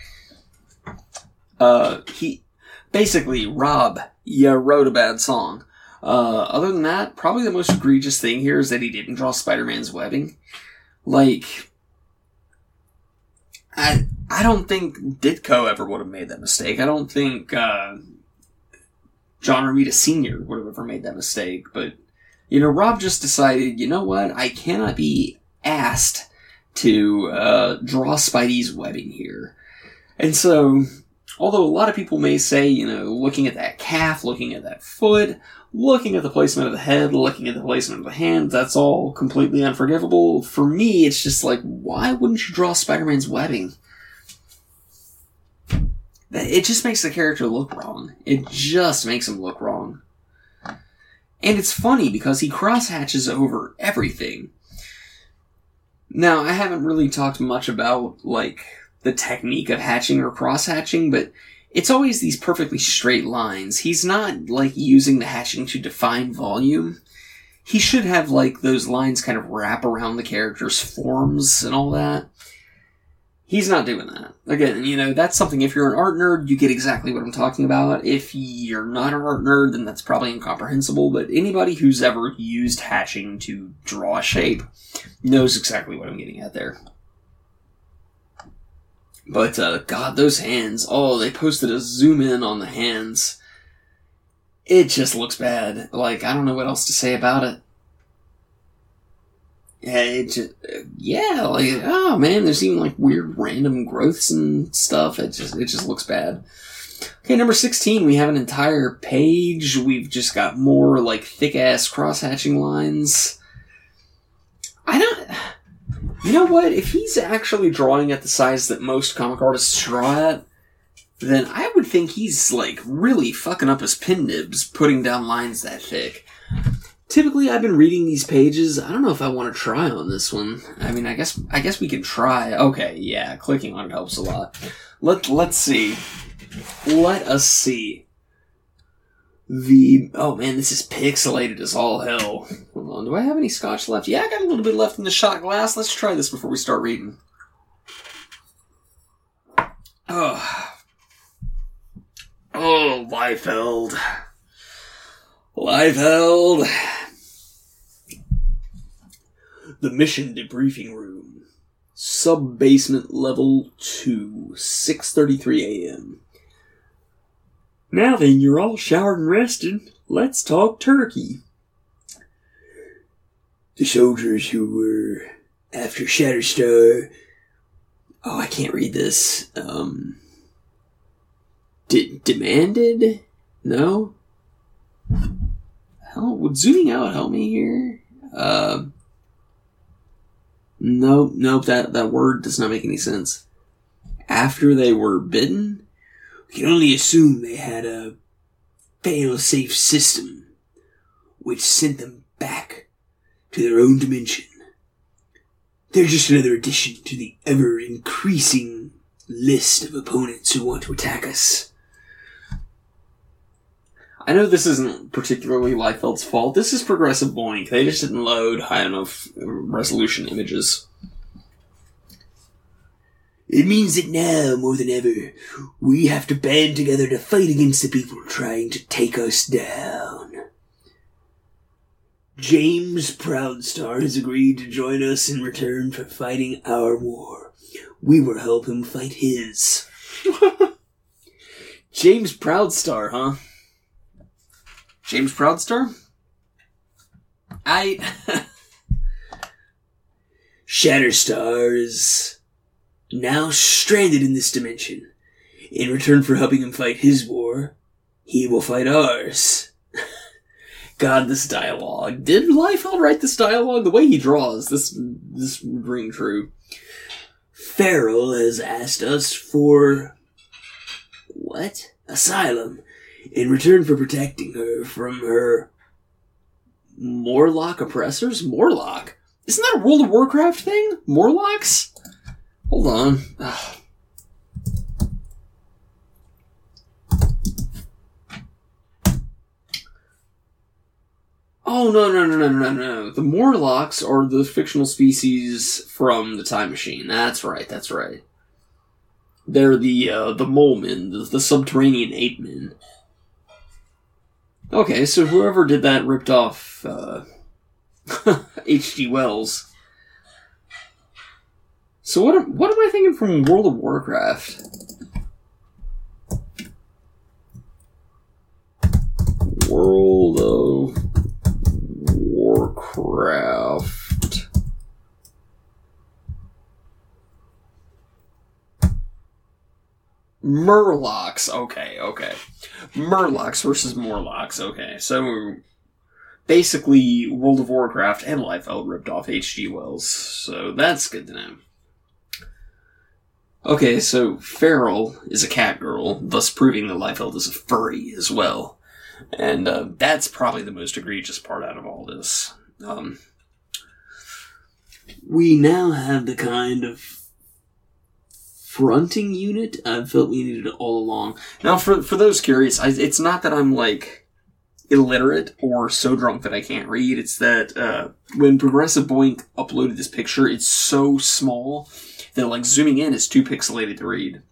Basically, Rob, you wrote a bad song. Other than that, probably the most egregious thing here is that he didn't draw Spider-Man's webbing. Like, I don't think Ditko ever would have made that mistake. I don't think, John Romita Sr. would have ever made that mistake. But, Rob just decided, you know what? I cannot be asked to, draw Spidey's webbing here. And so, although a lot of people may say, looking at that calf, looking at that foot, looking at the placement of the head, looking at the placement of the hand, that's all completely unforgivable. For me, it's just like, why wouldn't you draw Spider-Man's webbing? It just makes the character look wrong. It just makes him look wrong. And it's funny because he cross-hatches over everything. Now, I haven't really talked much about, like, the technique of hatching or cross-hatching, but it's always these perfectly straight lines. He's not, like, using the hatching to define volume. he should have, like, those lines kind of wrap around the character's forms and all that. He's not doing that. Again, you know, that's something, if you're an art nerd, you get exactly what I'm talking about. If you're not an art nerd, then that's probably incomprehensible, but anybody who's ever used hatching to draw a shape knows exactly what I'm getting at there. But, God, those hands, they posted a zoom in on the hands. It just looks bad. Like, I don't know what else to say about it. Oh man, there's even like weird random growths and stuff. It just looks bad. Okay, number 16, we have an entire page. We've just got more like thick ass cross-hatching lines. You know what? If he's actually drawing at the size that most comic artists draw at, then I would think he's like really fucking up his pen nibs putting down lines that thick. Typically, I've been reading these pages. I don't know if I want to try on this one. I mean, I guess we can try. Okay, yeah, clicking on it helps a lot. Let's see. Let us see. Oh man, this is pixelated as all hell. Hold on, do I have any scotch left? Yeah, I got a little bit left in the shot glass. Let's try this before we start reading. Oh, Liefeld. The mission debriefing room. Sub-basement level 2, 6:33 a.m. Now then, you're all showered and rested. Let's talk turkey. The soldiers who were after Shatterstar... I can't read this. Demanded? No? Hell, would zooming out help me here? Nope, that word does not make any sense. After they were bitten? We can only assume they had a fail-safe system, which sent them back to their own dimension. They're just another addition to the ever-increasing list of opponents who want to attack us. I know this isn't particularly Liefeld's fault. This is Progressive Boink. They just didn't load high enough resolution images. It means that now, more than ever, we have to band together to fight against the people trying to take us down. James Proudstar has agreed to join us in return for fighting our war. We will help him fight his. James Proudstar, huh? James Proudstar? Shatterstar is now stranded in this dimension. In return for helping him fight his war, he will fight ours. God, this dialogue. Did Liefeld write this dialogue? The way he draws, this would ring true. Farrell has asked us for... what? Asylum. In return for protecting her from her... Morlock oppressors? Morlock? Isn't that a World of Warcraft thing? Morlocks? Hold on. Ugh. Oh, no. The Morlocks are the fictional species from the Time Machine. That's right. They're the mole men, the subterranean ape men. Okay, so whoever did that ripped off H.G. Wells. So what am I thinking from World of Warcraft? World of Warcraft. Murlocs. Okay. Murlocs versus Morlocks. Okay, so basically World of Warcraft and Liefeld ripped off H.G. Wells, so that's good to know. Okay, so Farrell is a cat girl, thus proving that Liefeld is a furry as well. And that's probably the most egregious part out of all this. We now have the kind of fronting unit I felt we needed all along. Now, for those curious, it's not that I'm, like, illiterate or so drunk that I can't read. It's that when Progressive Boink uploaded this picture, it's so small that like zooming in is too pixelated to read.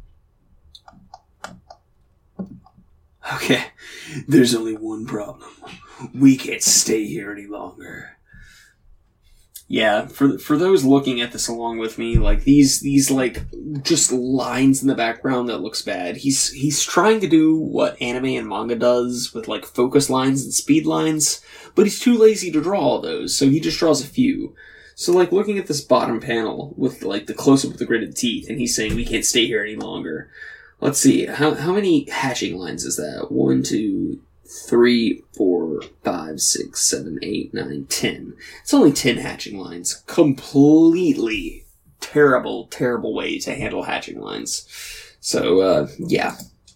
Okay, there's only one problem. We can't stay here any longer. Yeah, for those looking at this along with me, like these like just lines in the background that looks bad. He's trying to do what anime and manga does with like focus lines and speed lines, but he's too lazy to draw all those, so he just draws a few. So like looking at this bottom panel with like the close up with the gritted teeth, and he's saying we can't stay here any longer. Let's see, how many hatching lines is that? 1, 2, 3, 4, 5, 6, 7, 8, 9, 10. It's only 10 hatching lines. Completely terrible, terrible way to handle hatching lines. So, yeah.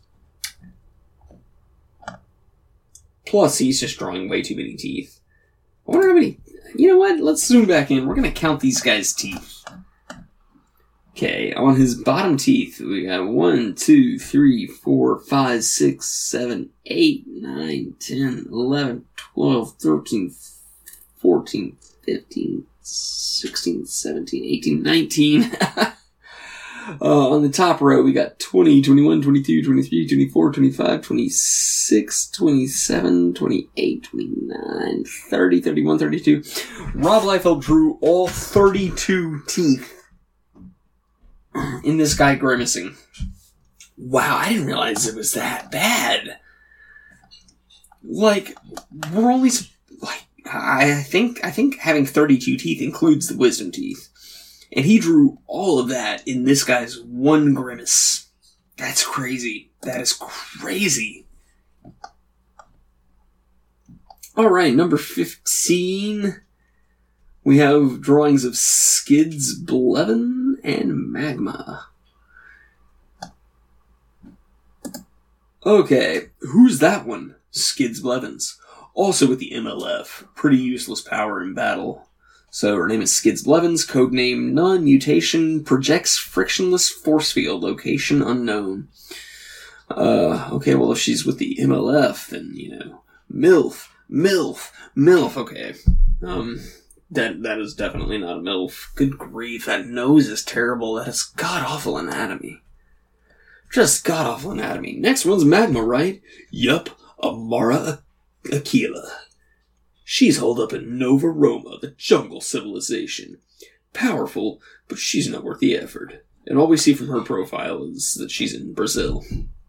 Plus, he's just drawing way too many teeth. I wonder how many... You know what? Let's zoom back in. We're going to count these guys' teeth. Okay, on his bottom teeth, we got 1, 2, 3, 4, 5, 6, 7, 8, 9, 10, 11, 12, 13, 14, 15, 16, 17, 18, 19. On the top row, we got 20, 21, 22, 23, 24, 25, 26, 27, 28, 29, 30, 31, 32. Rob Liefeld drew all 32 teeth in this guy grimacing. Wow, I didn't realize it was that bad. Like, we're only... Like, I think having 32 teeth includes the wisdom teeth. And he drew all of that in this guy's one grimace. That's crazy. That is crazy. Alright, number 15. We have drawings of Skids Blevin and Magma. Okay, who's that one? Skids Blevins. Also with the MLF. Pretty useless power in battle. So her name is Skids Blevins, codename None, mutation, projects frictionless force field, location unknown. Okay, well if she's with the MLF, then, you know, MILF, okay. That is definitely not a MILF. Good grief, that nose is terrible, that is god-awful anatomy. Just god-awful anatomy. Next one's Magma, right? Yup, Amara Aquila. She's holed up in Nova Roma, the jungle civilization. Powerful, but she's not worth the effort. And all we see from her profile is that she's in Brazil.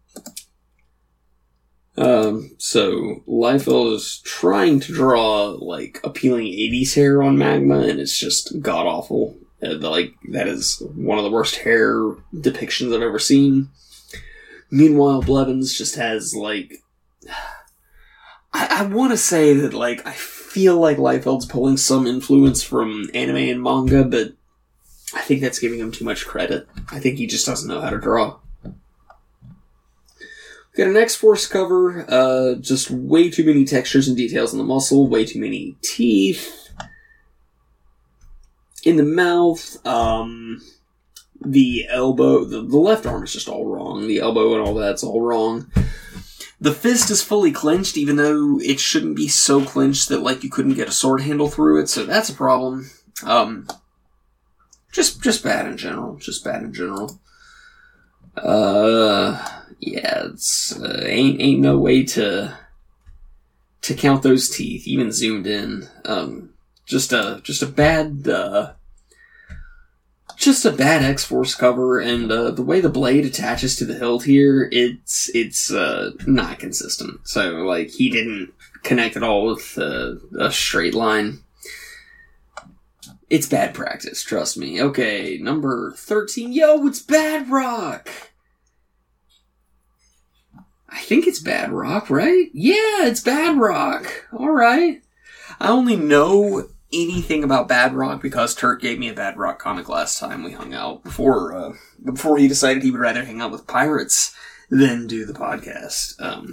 So Liefeld is trying to draw, like, appealing 80s hair on Magma, and it's just god-awful. That is one of the worst hair depictions I've ever seen. Meanwhile, Blevins just has, like... I want to say that, like, I feel like Liefeld's pulling some influence from anime and manga, but I think that's giving him too much credit. I think he just doesn't know how to draw. We got an X-Force cover, just way too many textures and details on the muscle, way too many teeth. In the mouth, the elbow, the left arm is just all wrong. The elbow and all that's all wrong. The fist is fully clenched, even though it shouldn't be so clenched that, like, you couldn't get a sword handle through it, so that's a problem. Just bad in general. Yeah, it's, ain't no way to count those teeth, even zoomed in. Just a bad X-Force cover, and the way the blade attaches to the hilt here, it's not consistent. So, like, he didn't connect at all with a straight line. It's bad practice, trust me. Okay, number 13. Yo, it's Badrock! I think it's Badrock, right? Yeah, it's Badrock! Alright. I only know anything about Badrock because Turk gave me a Badrock comic last time we hung out before he decided he would rather hang out with pirates than do the podcast.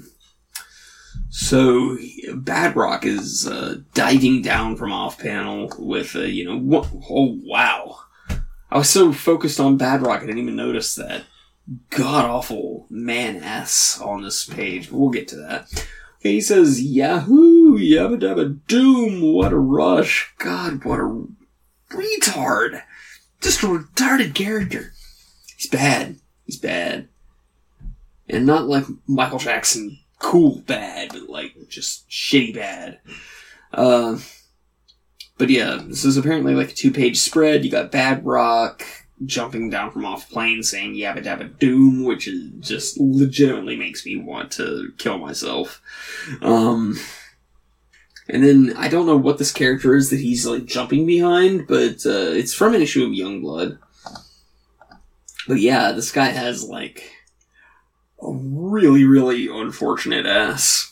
So Badrock is diving down from off panel with oh wow! I was so focused on Badrock I didn't even notice that god awful man ass on this page. But we'll get to that. He says, Yahoo! Yabba dabba doom! What a rush! God, what a retard! Just a retarded character. He's bad. He's bad. And not like Michael Jackson cool bad, but like just shitty bad. But yeah, this is apparently like a 2-page spread. You got Bad Rock jumping down from off a plane saying Yabba Dabba Doom, which is just legitimately makes me want to kill myself. And then I don't know what this character is that he's like jumping behind, but it's from an issue of Youngblood. But yeah, this guy has like a really, really unfortunate ass.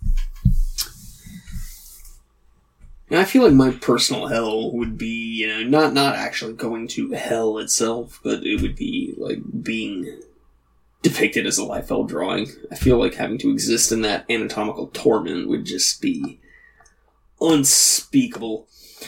And I feel like my personal hell would be, not actually going to hell itself, but it would be like being depicted as a Liefeld drawing. I feel like having to exist in that anatomical torment would just be unspeakable.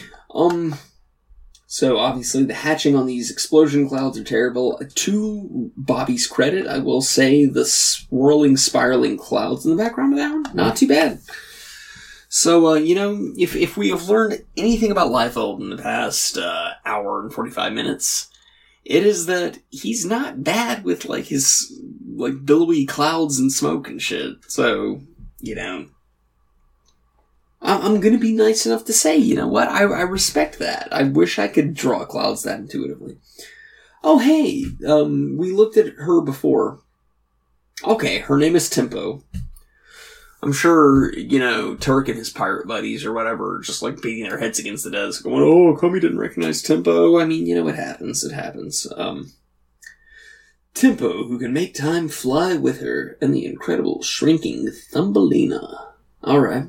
So obviously the hatching on these explosion clouds are terrible. To Bobby's credit, I will say the swirling, spiraling clouds in the background of that one, not too bad. So, if we have learned anything about Liefeld in the past hour and 45 minutes, it is that he's not bad with, like, his, like, billowy clouds and smoke and shit. So, I'm gonna be nice enough to say, you know what, I respect that. I wish I could draw clouds that intuitively. Oh, hey, we looked at her before. Okay, her name is Tempo. I'm sure, Turk and his pirate buddies or whatever are just like beating their heads against the desk going, oh, Kami didn't recognize Tempo. I mean, it happens. It happens. Tempo, who can make time fly with her, and the incredible shrinking Thumbelina. Alright.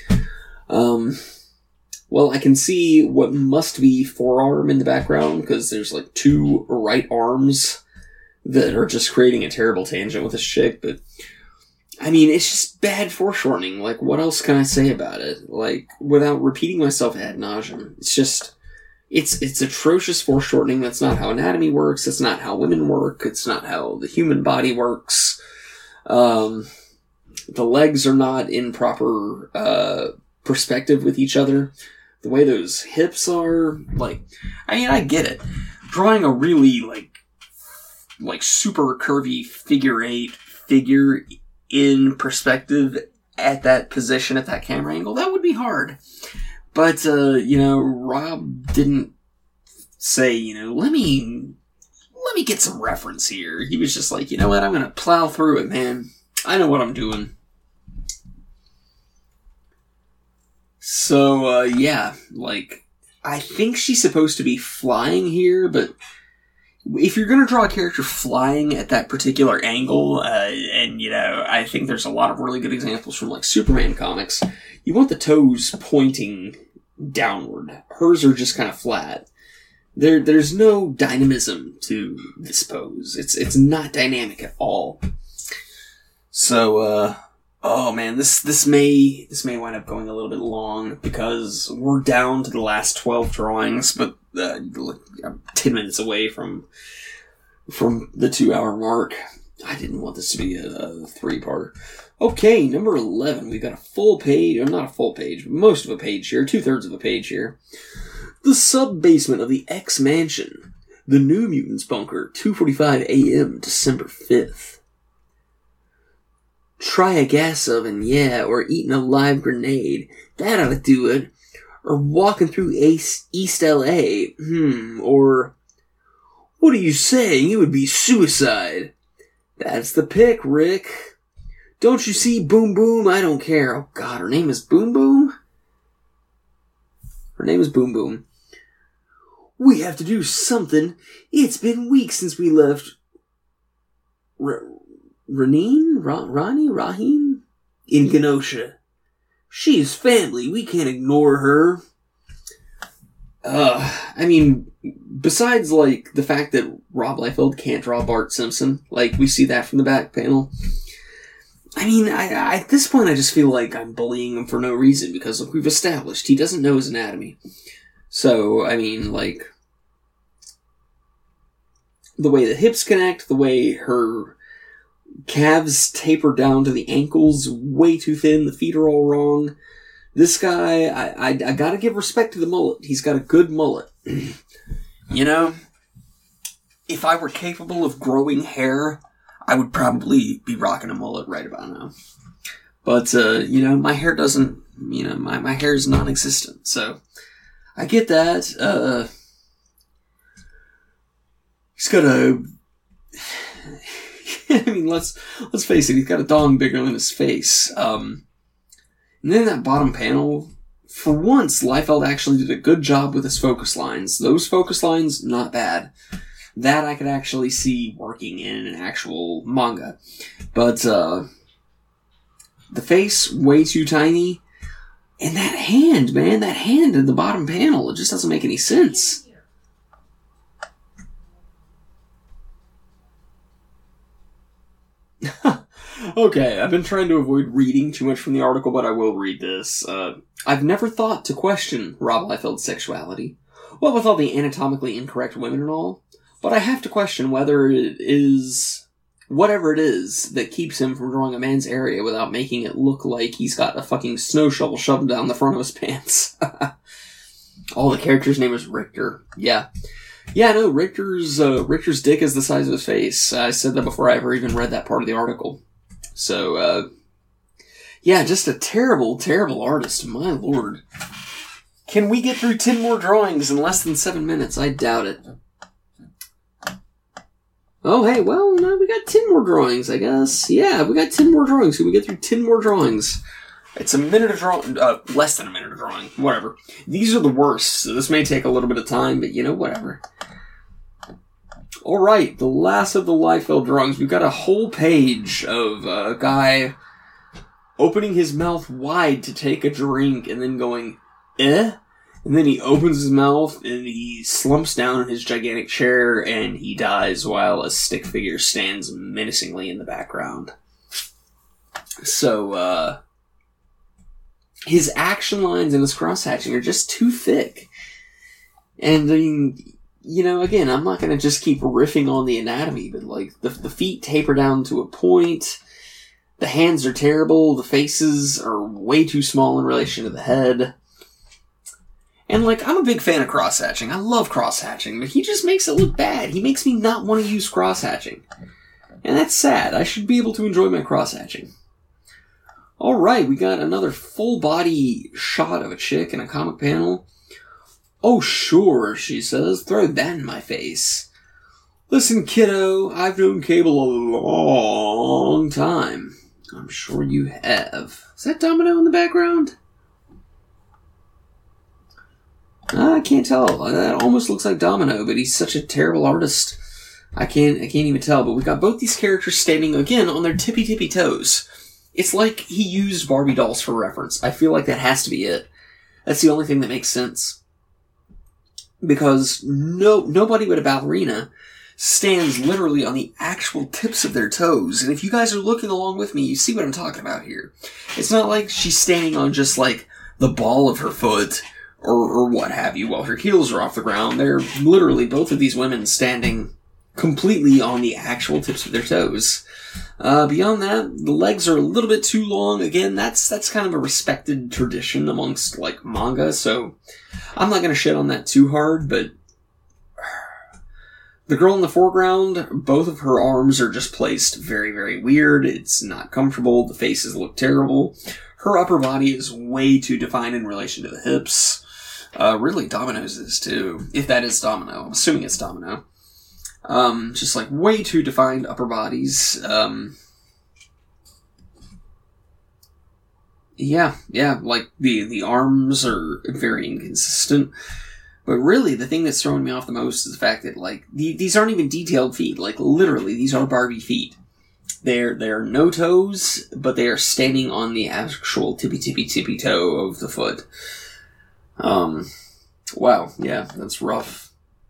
Well, I can see what must be forearm in the background, because there's like 2 right arms that are just creating a terrible tangent with this chick, but I mean, it's just bad foreshortening. Like, what else can I say about it? Like, without repeating myself ad nauseum. It's just, it's atrocious foreshortening. That's not how anatomy works. That's not how women work. It's not how the human body works. The legs are not in proper, perspective with each other. The way those hips are, like, I mean, I get it. Drawing a really, like super curvy figure 8 figure in perspective at that position, at that camera angle, that would be hard. But, Rob didn't say, let me get some reference here. He was just like, you know what, I'm gonna plow through it, man. I know what I'm doing. So, I think she's supposed to be flying here, but if you're going to draw a character flying at that particular angle, I think there's a lot of really good examples from, like, Superman comics, you want the toes pointing downward. Hers are just kind of flat. There's no dynamism to this pose. It's not dynamic at all. So, oh man, this may wind up going a little bit long, because we're down to the last 12 drawings, but I'm 10 minutes away from the 2-hour mark. I didn't want this to be a 3-parter. Okay, number 11. We've got a full page, or not a full page, but most of a page here, 2/3 of a page here. The sub-basement of the X-Mansion. The New Mutants Bunker, 2:45 a.m., December 5th. Try a gas oven, yeah, or eating a live grenade. That ought to do it. Or walking through East LA. Or what are you saying? It would be suicide. That's the pick, Rick. Don't you see Boom Boom? I don't care. Oh god, her name is Boom Boom? Her name is Boom Boom. We have to do something. It's been weeks since we left Raheen? In Kenosha. She is family. We can't ignore her. I mean, besides, like, the fact that Rob Liefeld can't draw Bart Simpson, like, we see that from the back panel. I mean, I at this point, I just feel like I'm bullying him for no reason, because, like, we've established he doesn't know his anatomy. So, I mean, like, the way the hips connect, the way her calves taper down to the ankles, way too thin, the feet are all wrong. This guy, I gotta give respect to the mullet. He's got a good mullet. You know, if I were capable of growing hair, I would probably be rocking a mullet right about now. But, you know, my hair doesn't, you know, my hair is non-existent, so I get that. He's got a... I mean, let's face it, he's got a dong bigger than his face. And then that bottom panel, for once, Liefeld actually did a good job with his focus lines. Those focus lines, not bad. That I could actually see working in an actual manga. But, the face, way too tiny. And that hand, man, that hand in the bottom panel, it just doesn't make any sense. Okay, I've been trying to avoid reading too much from the article, but I will read this. I've never thought to question Rob Liefeld's sexuality. What with all the anatomically incorrect women and all. But I have to question whether it is... whatever it is that keeps him from drawing a man's area without making it look like he's got a fucking snow shovel shoved down the front of his pants. Oh, the character's name is Richter. Yeah. Yeah, no, Richter's dick is the size of his face. I said that before I ever even read that part of the article. So, yeah, just a terrible, terrible artist. My lord. Can we get through 10 more drawings in less than 7 minutes? I doubt it. Oh, hey, well, no, we got 10 more drawings, I guess. Yeah, we got 10 more drawings. Can we get through 10 more drawings? It's a minute of drawing, less than a minute of drawing. Whatever. These are the worst, so this may take a little bit of time, but, you know, whatever. Alright, the last of the Liefeld drawings. We've got a whole page of a guy opening his mouth wide to take a drink and then going, eh? And then he opens his mouth and he slumps down in his gigantic chair and he dies while a stick figure stands menacingly in the background. So, his action lines and his cross-hatching are just too thick. And, I mean, you know, again, I'm not gonna just keep riffing on the anatomy, but, like, the feet taper down to a point, the hands are terrible, the faces are way too small in relation to the head. And, like, I'm a big fan of cross-hatching. I love cross-hatching, but he just makes it look bad. He makes me not want to use cross-hatching. And that's sad. I should be able to enjoy my cross-hatching. Alright, we got another full-body shot of a chick in a comic panel. Oh, sure, she says. Throw that in my face. Listen, kiddo, I've known Cable a long time. I'm sure you have. Is that Domino in the background? I can't tell. That almost looks like Domino, but he's such a terrible artist. I can't even tell. But we've got both these characters standing, again, on their tippy-tippy toes. It's like he used Barbie dolls for reference. I feel like that has to be it. That's the only thing that makes sense. Because nobody but a ballerina stands literally on the actual tips of their toes. And if you guys are looking along with me, you see what I'm talking about here. It's not like she's standing on just, like, the ball of her foot or what have you while her heels are off the ground. They're literally, both of these women, standing completely on the actual tips of their toes. Beyond that, the legs are a little bit too long. Again, that's kind of a respected tradition amongst, like, manga, so I'm not gonna shit on that too hard, but the girl in the foreground, both of her arms are just placed very, very weird. It's not comfortable. The faces look terrible. Her upper body is way too defined in relation to the hips. Really, Domino's is too. If that is Domino. I'm assuming it's Domino. Just like way too defined upper bodies. Yeah, like the arms are very inconsistent. But really, the thing that's throwing me off the most is the fact that, like, these aren't even detailed feet. Like, literally, these are Barbie feet. They're no toes, but they are standing on the actual tippy toe of the foot. Wow, yeah, that's rough.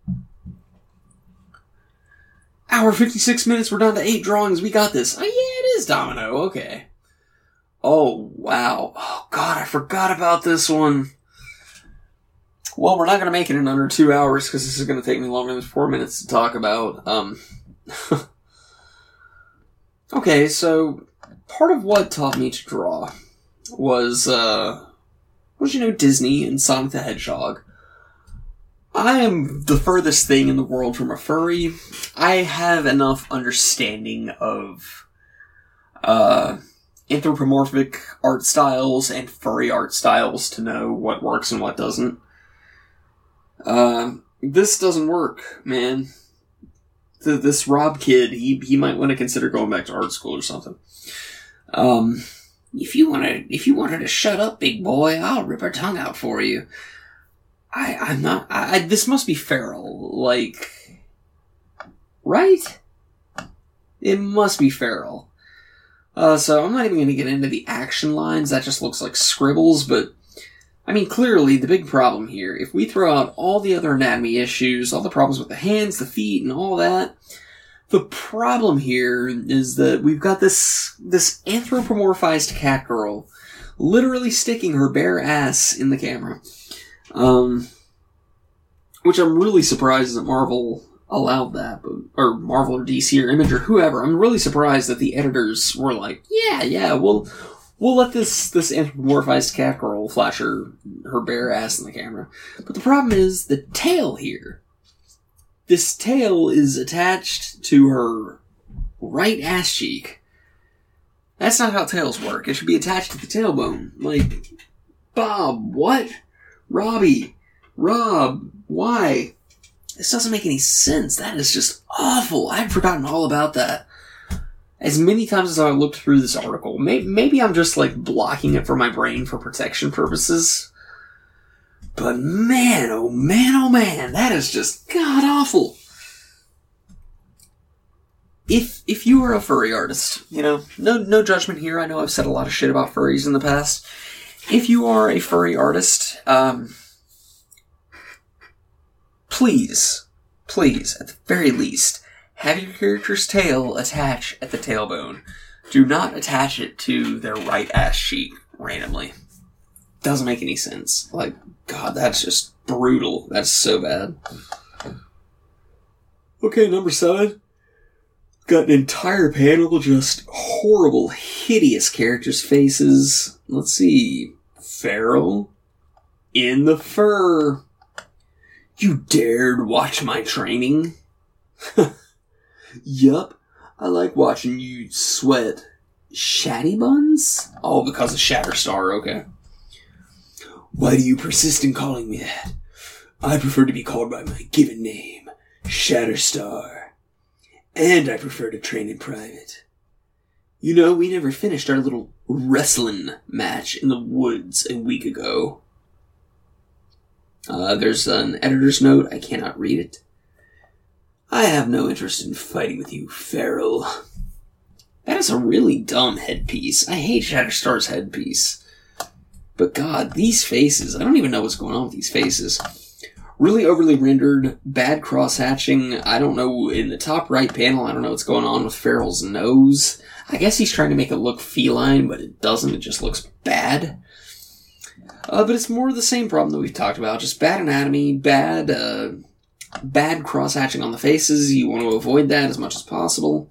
Hour 56 minutes, we're down to 8 drawings, we got this. Oh yeah, it is Domino, okay. Oh, wow. Oh god, I forgot about this one. Well, we're not going to make it in under 2 hours, because this is going to take me longer than 4 minutes to talk about. Okay, so part of what taught me to draw was Disney and Sonic the Hedgehog. I am the furthest thing in the world from a furry. I have enough understanding of anthropomorphic art styles and furry art styles to know what works and what doesn't. This doesn't work, man. This Rob kid, he might want to consider going back to art school or something. If you wanted to shut up, big boy, I'll rip her tongue out for you. I'm not, this must be feral, like, right? It must be feral. So I'm not even going to get into the action lines, that just looks like scribbles, but, I mean, clearly, the big problem here, if we throw out all the other anatomy issues, all the problems with the hands, the feet, and all that, the problem here is that we've got this anthropomorphized cat girl literally sticking her bare ass in the camera. Which I'm really surprised that Marvel allowed that, or Marvel or DC or Image or whoever. I'm really surprised that the editors were like, yeah, we'll let this anthropomorphized cat girl flash her bare ass in the camera. But the problem is the tail here. This tail is attached to her right ass cheek. That's not how tails work. It should be attached to the tailbone. Like, Bob, what? Rob, why? This doesn't make any sense. That is just awful. I'd forgotten all about that. As many times as I looked through this article, maybe I'm just like blocking it from my brain for protection purposes. But man, oh man, that is just god-awful. If you are a furry artist, no judgment here. I know I've said a lot of shit about furries in the past. If you are a furry artist, please, at the very least, have your character's tail attach at the tailbone. Do not attach it to their right ass cheek randomly. Doesn't make any sense. Like, God, that's just brutal. That's so bad. Okay, number 7. Got an entire panel of just horrible, hideous characters' faces. Let's see. Feral. In the fur. You dared watch my training? Yup. I like watching you sweat. Shatty buns? Oh, because of Shatterstar, okay. Why do you persist in calling me that? I prefer to be called by my given name, Shatterstar. And I prefer to train in private. We never finished our little wrestling match in the woods a week ago. There's an editor's note. I cannot read it. I have no interest in fighting with you, Feral. That is a really dumb headpiece. I hate Shatterstar's headpiece. But God, these faces, I don't even know what's going on with these faces. Really overly rendered, bad cross-hatching. I don't know, in the top right panel, I don't know what's going on with Feral's nose. I guess he's trying to make it look feline, but it doesn't. It just looks bad. But it's more of the same problem that we've talked about. Just bad anatomy, bad cross-hatching on the faces. You want to avoid that as much as possible.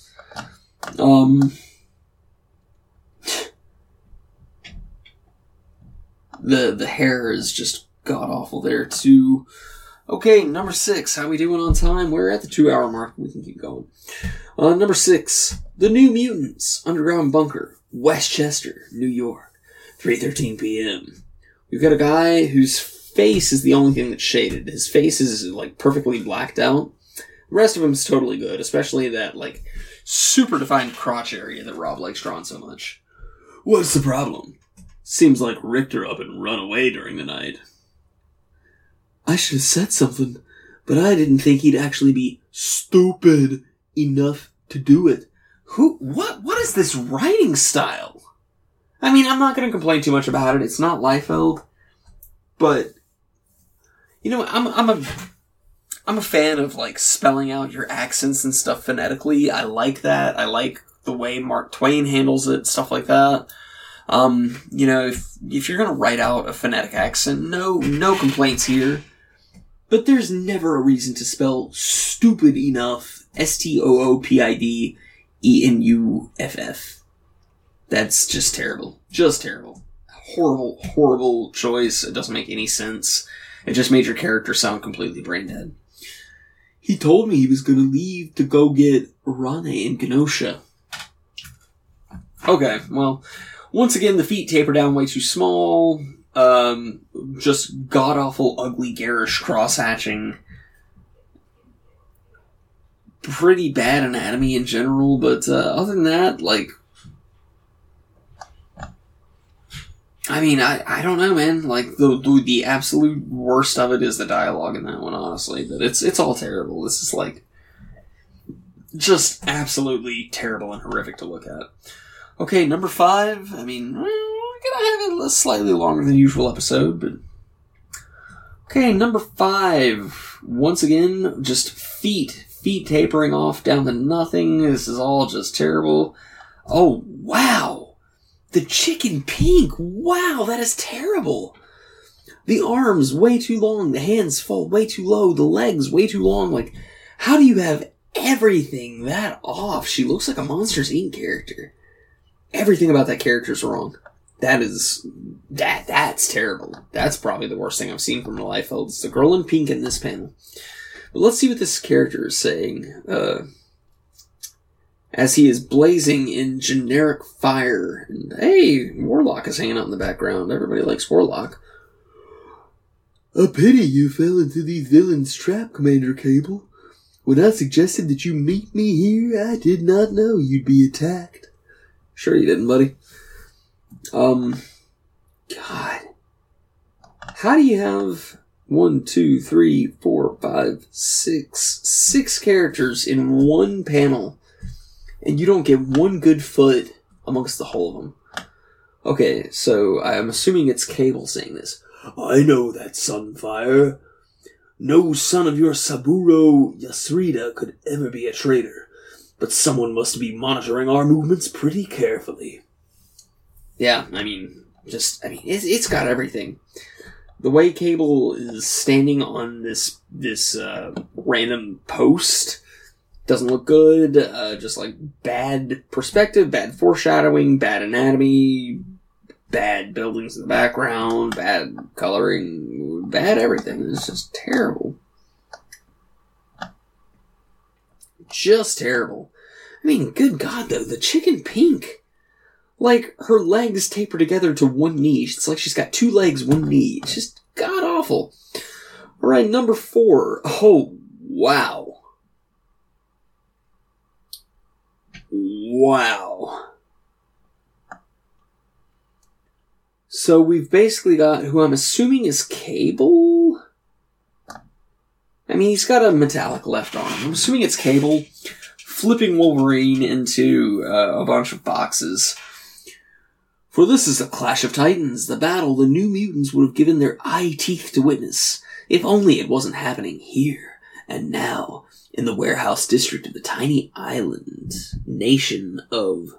The hair is just god-awful there, too. Okay, number 6. How we doing on time? We're at the 2-hour mark. We can keep going. Number 6. The New Mutants. Underground Bunker. Westchester, New York. 3:13 p.m. We've got a guy whose face is the only thing that's shaded. His face is, like, perfectly blacked out. The rest of him is totally good, especially that, like, super defined crotch area that Rob likes drawing so much. What's the problem? Seems like Richter up and run away during the night. I should have said something, but I didn't think he'd actually be stupid enough to do it. What is this writing style? I mean, I'm not going to complain too much about it. It's not Liefeld, but I'm a fan of like spelling out your accents and stuff phonetically. I like that. I like the way Mark Twain handles it, stuff like that. If you're gonna write out a phonetic accent, no complaints here. But there's never a reason to spell stupid enough, STOOPID, Enuff. That's just terrible. Just terrible. Horrible, horrible choice. It doesn't make any sense. It just made your character sound completely brain dead. He told me he was going to leave to go get Rane in Genosha. Okay, well, once again, the feet taper down way too small. Just god-awful, ugly, garish cross-hatching. Pretty bad anatomy in general, but other than that, like... I mean, I don't know, man. Like, the absolute worst of it is the dialogue in that one, honestly. But it's all terrible. This is, like, just absolutely terrible and horrific to look at. Okay, number 5. I mean, we're gonna have a slightly longer than usual episode, but... Okay, number 5. Once again, just feet tapering off down to nothing. This is all just terrible. Oh, wow! The chicken pink! Wow, that is terrible! The arms way too long, the hands fall way too low, the legs way too long. Like, how do you have everything that off? She looks like a Monsters, Inc. character. Everything about that character is wrong. That's terrible. That's probably the worst thing I've seen from the Liefeld. It's the girl in pink in this panel. But let's see what this character is saying. As he is blazing in generic fire. And, hey, Warlock is hanging out in the background. Everybody likes Warlock. A pity you fell into these villains' trap, Commander Cable. When I suggested that you meet me here, I did not know you'd be attacked. Sure you didn't, buddy. God. How do you have 1, 2, 3, 4, 5, 6 characters in one panel, and you don't get one good foot amongst the whole of them? Okay, so I'm assuming it's Cable saying this. I know that, Sunfire. No son of your Saburo Yasrita could ever be a traitor, but someone must be monitoring our movements pretty carefully. Yeah, I mean, it's got everything. The way Cable is standing on this random post doesn't look good. Just like bad perspective, bad foreshadowing, bad anatomy, bad buildings in the background, bad coloring, bad everything. It's just terrible. Just terrible. I mean, good God, though, the chicken pink. Like, her legs taper together to one knee. It's like she's got 2 legs, 1 knee. It's just god-awful. Alright, number 4. Oh, wow. Wow. So we've basically got who I'm assuming is Cable? I mean, he's got a metallic left arm. I'm assuming it's Cable flipping Wolverine into a bunch of boxes. For this is a clash of titans, the battle the New Mutants would have given their eye teeth to witness, if only it wasn't happening here and now in the warehouse district of the tiny island nation of...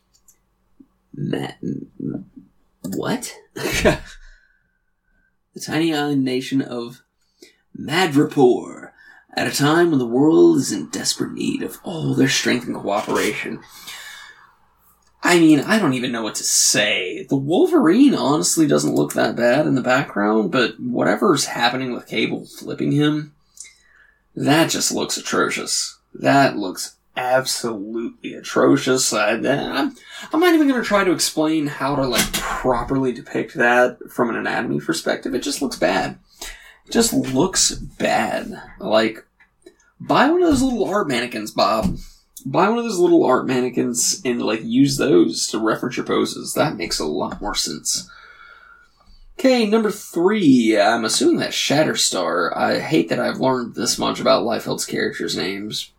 What? The tiny island nation of Madripoor, at a time when the world is in desperate need of all their strength and cooperation. I mean, I don't even know what to say. The Wolverine honestly doesn't look that bad in the background, but whatever's happening with Cable flipping him, that just looks atrocious. That looks absolutely atrocious. I'm not even going to try to explain how to, like, properly depict that from an anatomy perspective. It just looks bad. It just looks bad. Like, buy one of those little art mannequins, Bob. Buy one of those little art mannequins and, like, use those to reference your poses. That makes a lot more sense. Okay, number 3. I'm assuming that's Shatterstar. I hate that I've learned this much about Liefeld's characters' names.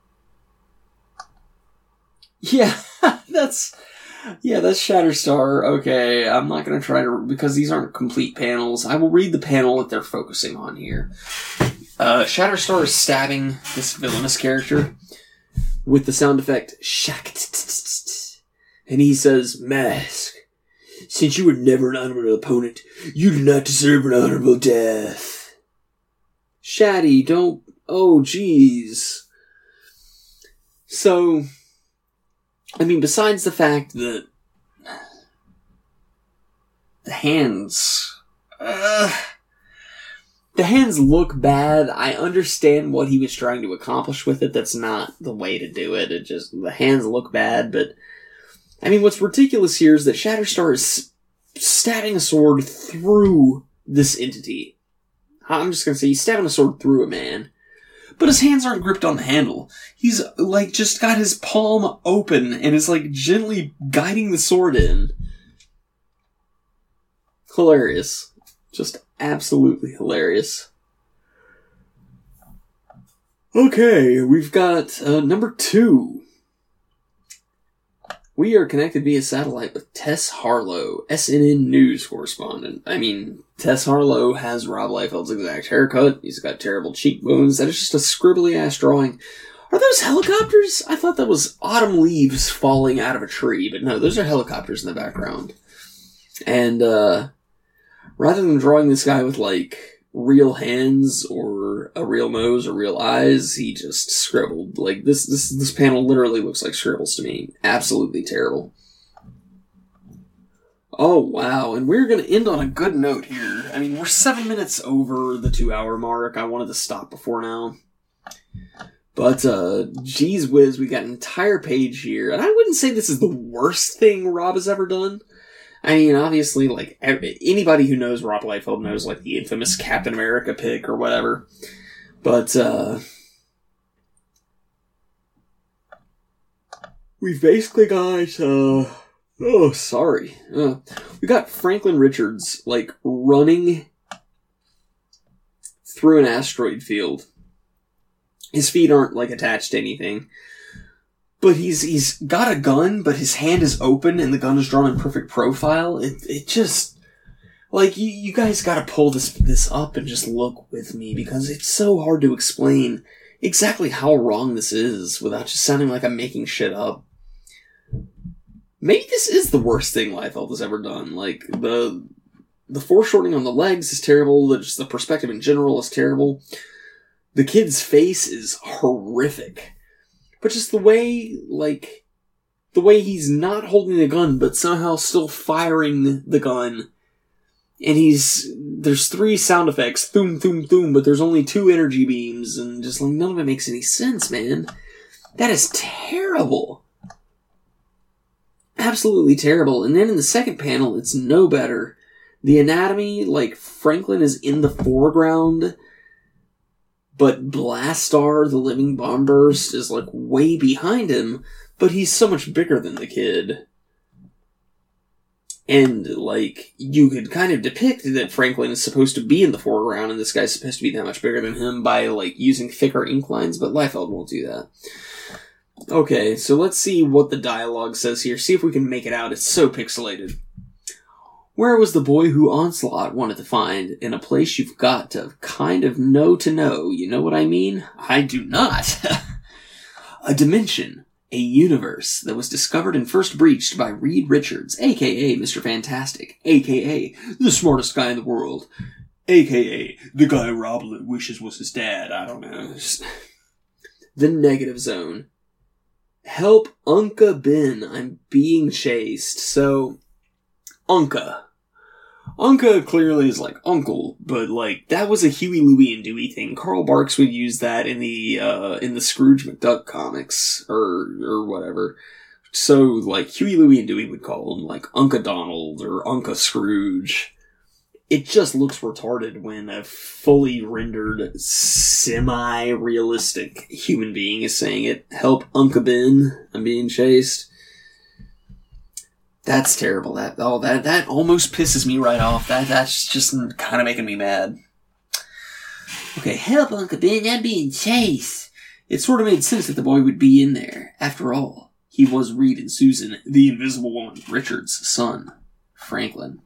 Yeah, that's Shatterstar. Okay, I'm not going to try to... Because these aren't complete panels, I will read the panel that they're focusing on here. Shatterstar is stabbing this villainous character with the sound effect shack, and he says, "Mask, since you were never an honorable opponent, you do not deserve an honorable death." Shatty, don't... Oh, jeez. So, I mean, besides the fact that the hands look bad. I understand what he was trying to accomplish with it. That's not the way to do it. The hands look bad, but I mean, what's ridiculous here is that Shatterstar is stabbing a sword through this entity. I'm just gonna say he's stabbing a sword through a man. But his hands aren't gripped on the handle. He's, like, just got his palm open and is, like, gently guiding the sword in. Hilarious. Just absolutely hilarious. Okay, we've got number 2. We are connected via satellite with Tess Harlow, SNN News correspondent. I mean, Tess Harlow has Rob Liefeld's exact haircut. He's got terrible cheekbones. That is just a scribbly-ass drawing. Are those helicopters? I thought that was autumn leaves falling out of a tree, but no, those are helicopters in the background. And, rather than drawing this guy with, like, real hands or a real nose or real eyes, he just scribbled. Like, this panel literally looks like scribbles to me. Absolutely terrible. Oh, wow. And we're going to end on a good note here. I mean, we're 7 minutes over the 2-hour mark. I wanted to stop before now. But, geez whiz, we got an entire page here. And I wouldn't say this is the worst thing Rob has ever done. I mean, obviously, like, anybody who knows Rob Liefeld knows, like, the infamous Captain America pick or whatever. But, we've basically got, we got Franklin Richards, like, running through an asteroid field. His feet aren't, like, attached to anything. But he's got a gun, but his hand is open and the gun is drawn in perfect profile. It just, like, you guys gotta pull this up and just look with me, because it's so hard to explain exactly how wrong this is without just sounding like I'm making shit up. Maybe this is the worst thing Liefeld has ever done. Like, the foreshortening on the legs is terrible, just the perspective in general is terrible. The kid's face is horrific. But just the way he's not holding the gun, but somehow still firing the gun. And there's 3 sound effects, thoom, thoom, thoom, but there's only 2 energy beams, and just, like, none of it makes any sense, man. That is terrible. Absolutely terrible. And then in the second panel, it's no better. The anatomy, like, Franklin is in the foreground, but Blastar, the living bomb burst, is, like, way behind him, but he's so much bigger than the kid. And, like, you could kind of depict that Franklin is supposed to be in the foreground, and this guy's supposed to be that much bigger than him by, like, using thicker ink lines, but Liefeld won't do that. Okay, so let's see what the dialogue says here, see if we can make it out. It's so pixelated. Where was the boy who Onslaught wanted to find? In a place you've got to kind of know, you know what I mean? I do not. A dimension, a universe that was discovered and first breached by Reed Richards, a.k.a. Mr. Fantastic, a.k.a. the smartest guy in the world, a.k.a. the guy Rob wishes was his dad, I don't know. The Negative Zone. Help Unca Ben, I'm being chased. So, Unca clearly is like uncle, but like that was a Huey, Louie, and Dewey thing. Carl Barks would use that in the Scrooge McDuck comics or whatever. So like Huey, Louie, and Dewey would call him like Unca Donald or Unca Scrooge. It just looks retarded when a fully rendered, semi-realistic human being is saying it. Help Unca Ben, I'm being chased. That's terrible. That almost pisses me right off. That's just kind of making me mad. Okay, help Uncle Ben, I'm being chased. It sort of made sense that the boy would be in there. After all, he was Reed and Susan, the Invisible Woman, Richard's son, Franklin.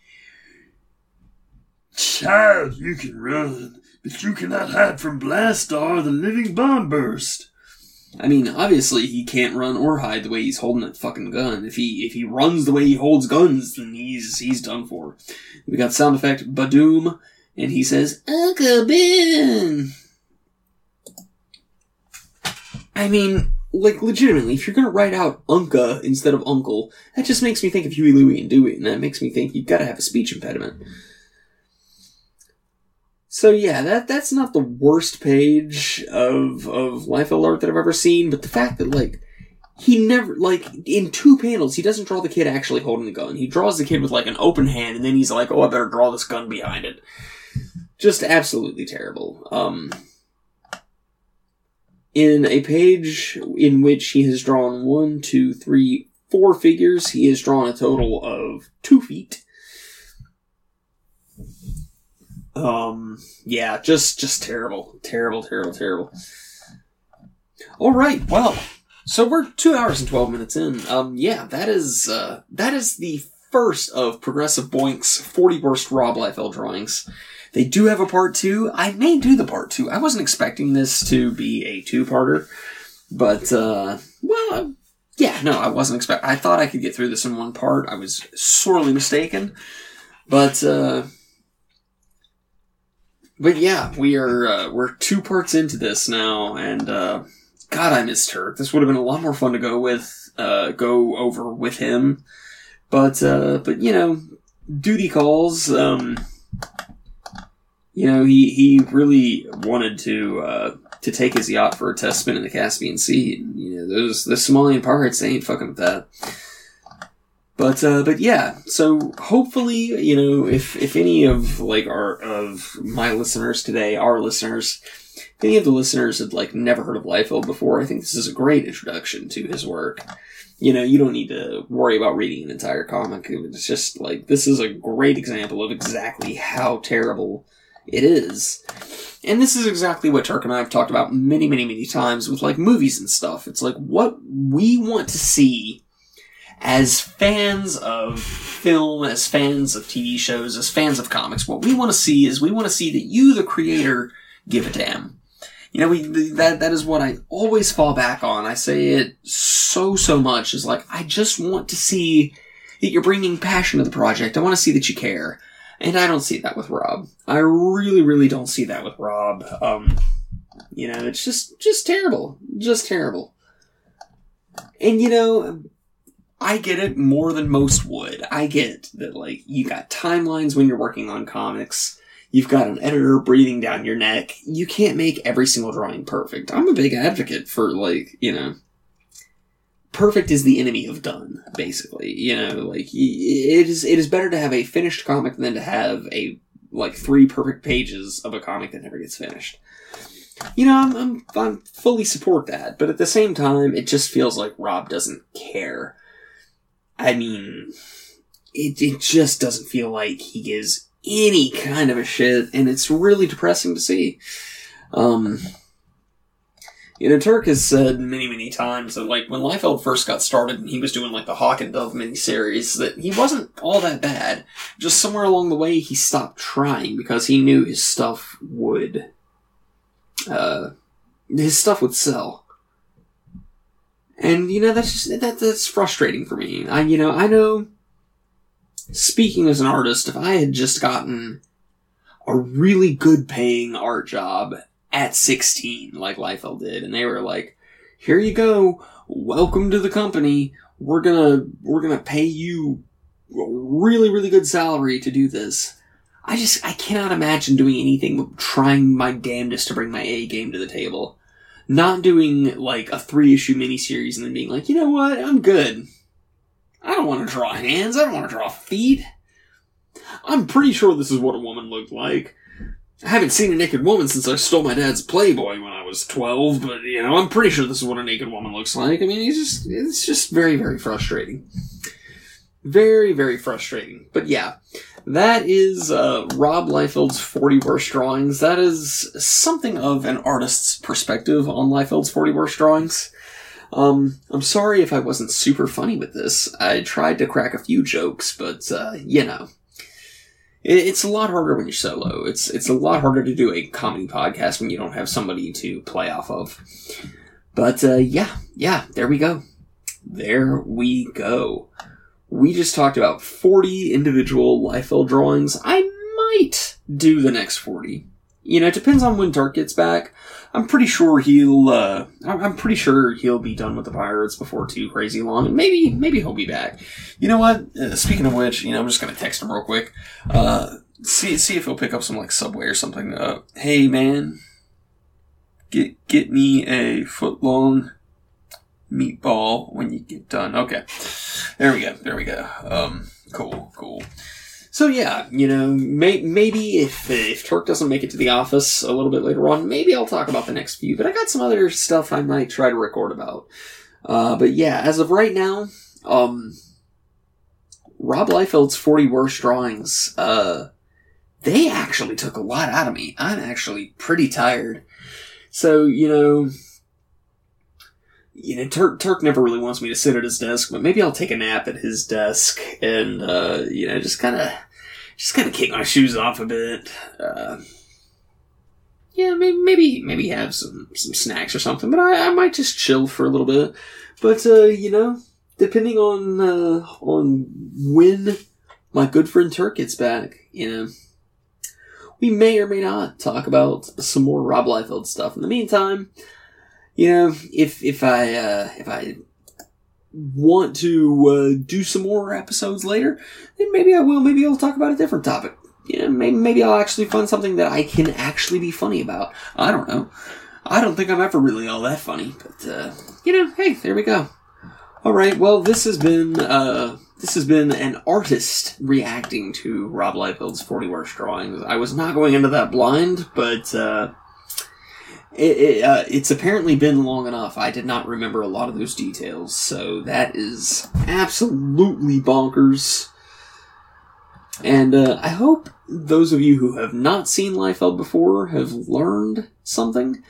Child, you can run, but you cannot hide from Blastar, the living bomb burst. I mean, obviously he can't run or hide the way he's holding that fucking gun. If he runs the way he holds guns, then he's done for. We got sound effect Badoom, and he says, Uncle Ben! I mean, like, legitimately, if you're gonna write out Unca instead of Uncle, that just makes me think of Huey, Louie, and Dewey, and that makes me think you've gotta have a speech impediment. So yeah, that's not the worst page of Liefeld art that I've ever seen, but the fact that, like, he never, like, in 2 panels, he doesn't draw the kid actually holding the gun. He draws the kid with, like, an open hand, and then he's like, oh, I better draw this gun behind it. Just absolutely terrible. In a page in which he has drawn 1, 2, 3, 4 figures, he has drawn a total of 2 feet. Yeah, just terrible. Terrible. Alright, well, so we're 2 hours and 12 minutes in. Yeah, that is the first of Progressive Boink's 40 Worst Rob Liefeld drawings. They do have a part 2. I may do the part 2. I wasn't expecting this to be a 2-parter, but, well, yeah, no, I wasn't expecting. I thought I could get through this in 1 part. I was sorely mistaken, but yeah, we're 2 parts into this now, and, God, I miss Turk. This would have been a lot more fun to go over with him, but, you know, duty calls, you know, he really wanted to take his yacht for a test spin in the Caspian Sea. And, you know, the Somalian pirates, they ain't fucking with that. But yeah, so hopefully, you know, if any of, like, of my listeners today, our listeners, if any of the listeners had, like, never heard of Liefeld before, I think this is a great introduction to his work. You know, you don't need to worry about reading an entire comic. It's just, like, this is a great example of exactly how terrible it is. And this is exactly what Turk and I have talked about many times with, like, movies and stuff. It's like, what we want to see as fans of film, as fans of TV shows, as fans of comics, what we want to see is we want to see that you, the creator, give a damn. You know, that is what I always fall back on. I say it so much, is like, I just want to see that you're bringing passion to the project. I want to see that you care. And I don't see that with Rob. I really don't see that with Rob. You know, it's just terrible. Just terrible. And, you know, I get it more than most would. I get that, like, you got timelines when you're working on comics. You've got an editor breathing down your neck. You can't make every single drawing perfect. I'm a big advocate for, like, you know, perfect is the enemy of done, basically. You know, like, it is better to have a finished comic than to have like 3 perfect pages of a comic that never gets finished. You know, I'm fully support that, but at the same time, it just feels like Rob doesn't care. I mean, it just doesn't feel like he gives any kind of a shit, and it's really depressing to see. You know, Turk has said many times that, like, when Liefeld first got started and he was doing, like, the Hawk and Dove miniseries, that he wasn't all that bad. Just somewhere along the way, he stopped trying because he knew his stuff would sell. And, you know, that's frustrating for me. I know, speaking as an artist, if I had just gotten a really good paying art job at 16, like Liefeld did, and they were like, here you go, welcome to the company, we're gonna pay you a really good salary to do this. I cannot imagine doing anything but trying my damnedest to bring my A game to the table. Not doing, like, a 3-issue miniseries and then being like, you know what, I'm good. I don't want to draw hands, I don't want to draw feet. I'm pretty sure this is what a woman looked like. I haven't seen a naked woman since I stole my dad's Playboy when I was 12, but, you know, I'm pretty sure this is what a naked woman looks like. I mean, it's just very frustrating. Very frustrating. But yeah, that is Rob Liefeld's 40 Worst Drawings. That is something of an artist's perspective on Liefeld's 40 Worst Drawings. I'm sorry if I wasn't super funny with this. I tried to crack a few jokes, but, you know. It's a lot harder when you're solo. It's a lot harder to do a comedy podcast when you don't have somebody to play off of. But, yeah, there we go. There we go. We just talked about 40 individual Liefeld drawings. I might do the next 40. it depends on when Turk gets back. I'm pretty sure I'm pretty sure he'll be done with the Pirates before too crazy long, and maybe he'll be back. You know what? Speaking of which, I'm just gonna text him real quick. See if he'll pick up some like Subway or something. Hey man, get me a foot-long meatball when you get done. Okay, there we go. Cool. So yeah, maybe if Turk doesn't make it to the office a little bit later on, maybe I'll talk about the next few. But I got some other stuff I might try to record about. But yeah, as of right now, Rob Liefeld's 40 Worst Drawings, they actually took a lot out of me. I'm actually pretty tired. So, Turk never really wants me to sit at his desk, but maybe I'll take a nap at his desk and, just kind of kick my shoes off a bit. Maybe have some snacks or something, but I might just chill for a little bit. But, depending on when my good friend Turk gets back, we may or may not talk about some more Rob Liefeld stuff. In the meantime, if I want to do some more episodes later, then maybe I will. Maybe I'll talk about a different topic. Maybe I'll actually find something that I can actually be funny about. I don't know. I don't think I'm ever really all that funny, but hey, there we go. All right. Well, this has been an artist reacting to Rob Liefeld's 40 Worst Drawings. I was not going into that blind, but it's apparently been long enough. I did not remember a lot of those details, so that is absolutely bonkers. And I hope those of you who have not seen Liefeld before have learned something.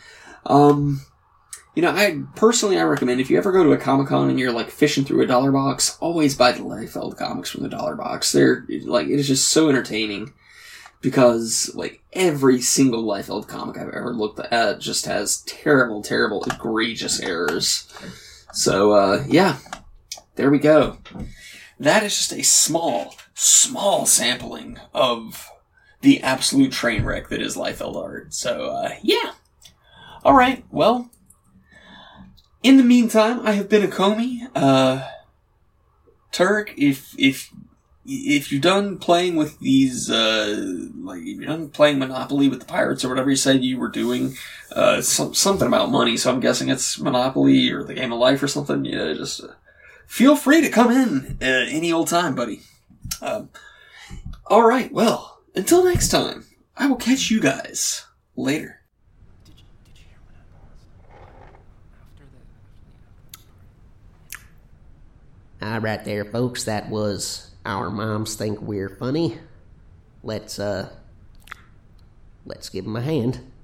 I recommend if you ever go to a Comic-Con and you're like fishing through a dollar box, always buy the Liefeld comics from the dollar box. They're like, it is just so entertaining because like every single Liefeld comic I've ever looked at just has terrible, egregious errors. So, yeah, there we go. That is just a small sampling of the absolute train wreck that is Liefeld art. So, yeah. Alright, well, in the meantime, I have been a Comey. Turk, if you're done playing with these, if you're done playing Monopoly with the Pirates or whatever you said you were doing, something about money, so I'm guessing it's Monopoly or the Game of Life or something, just feel free to come in any old time, buddy. Alright, well, until next time, I will catch you guys later. Right there, folks, that was Our Moms Think We're Funny. Let's give them a hand.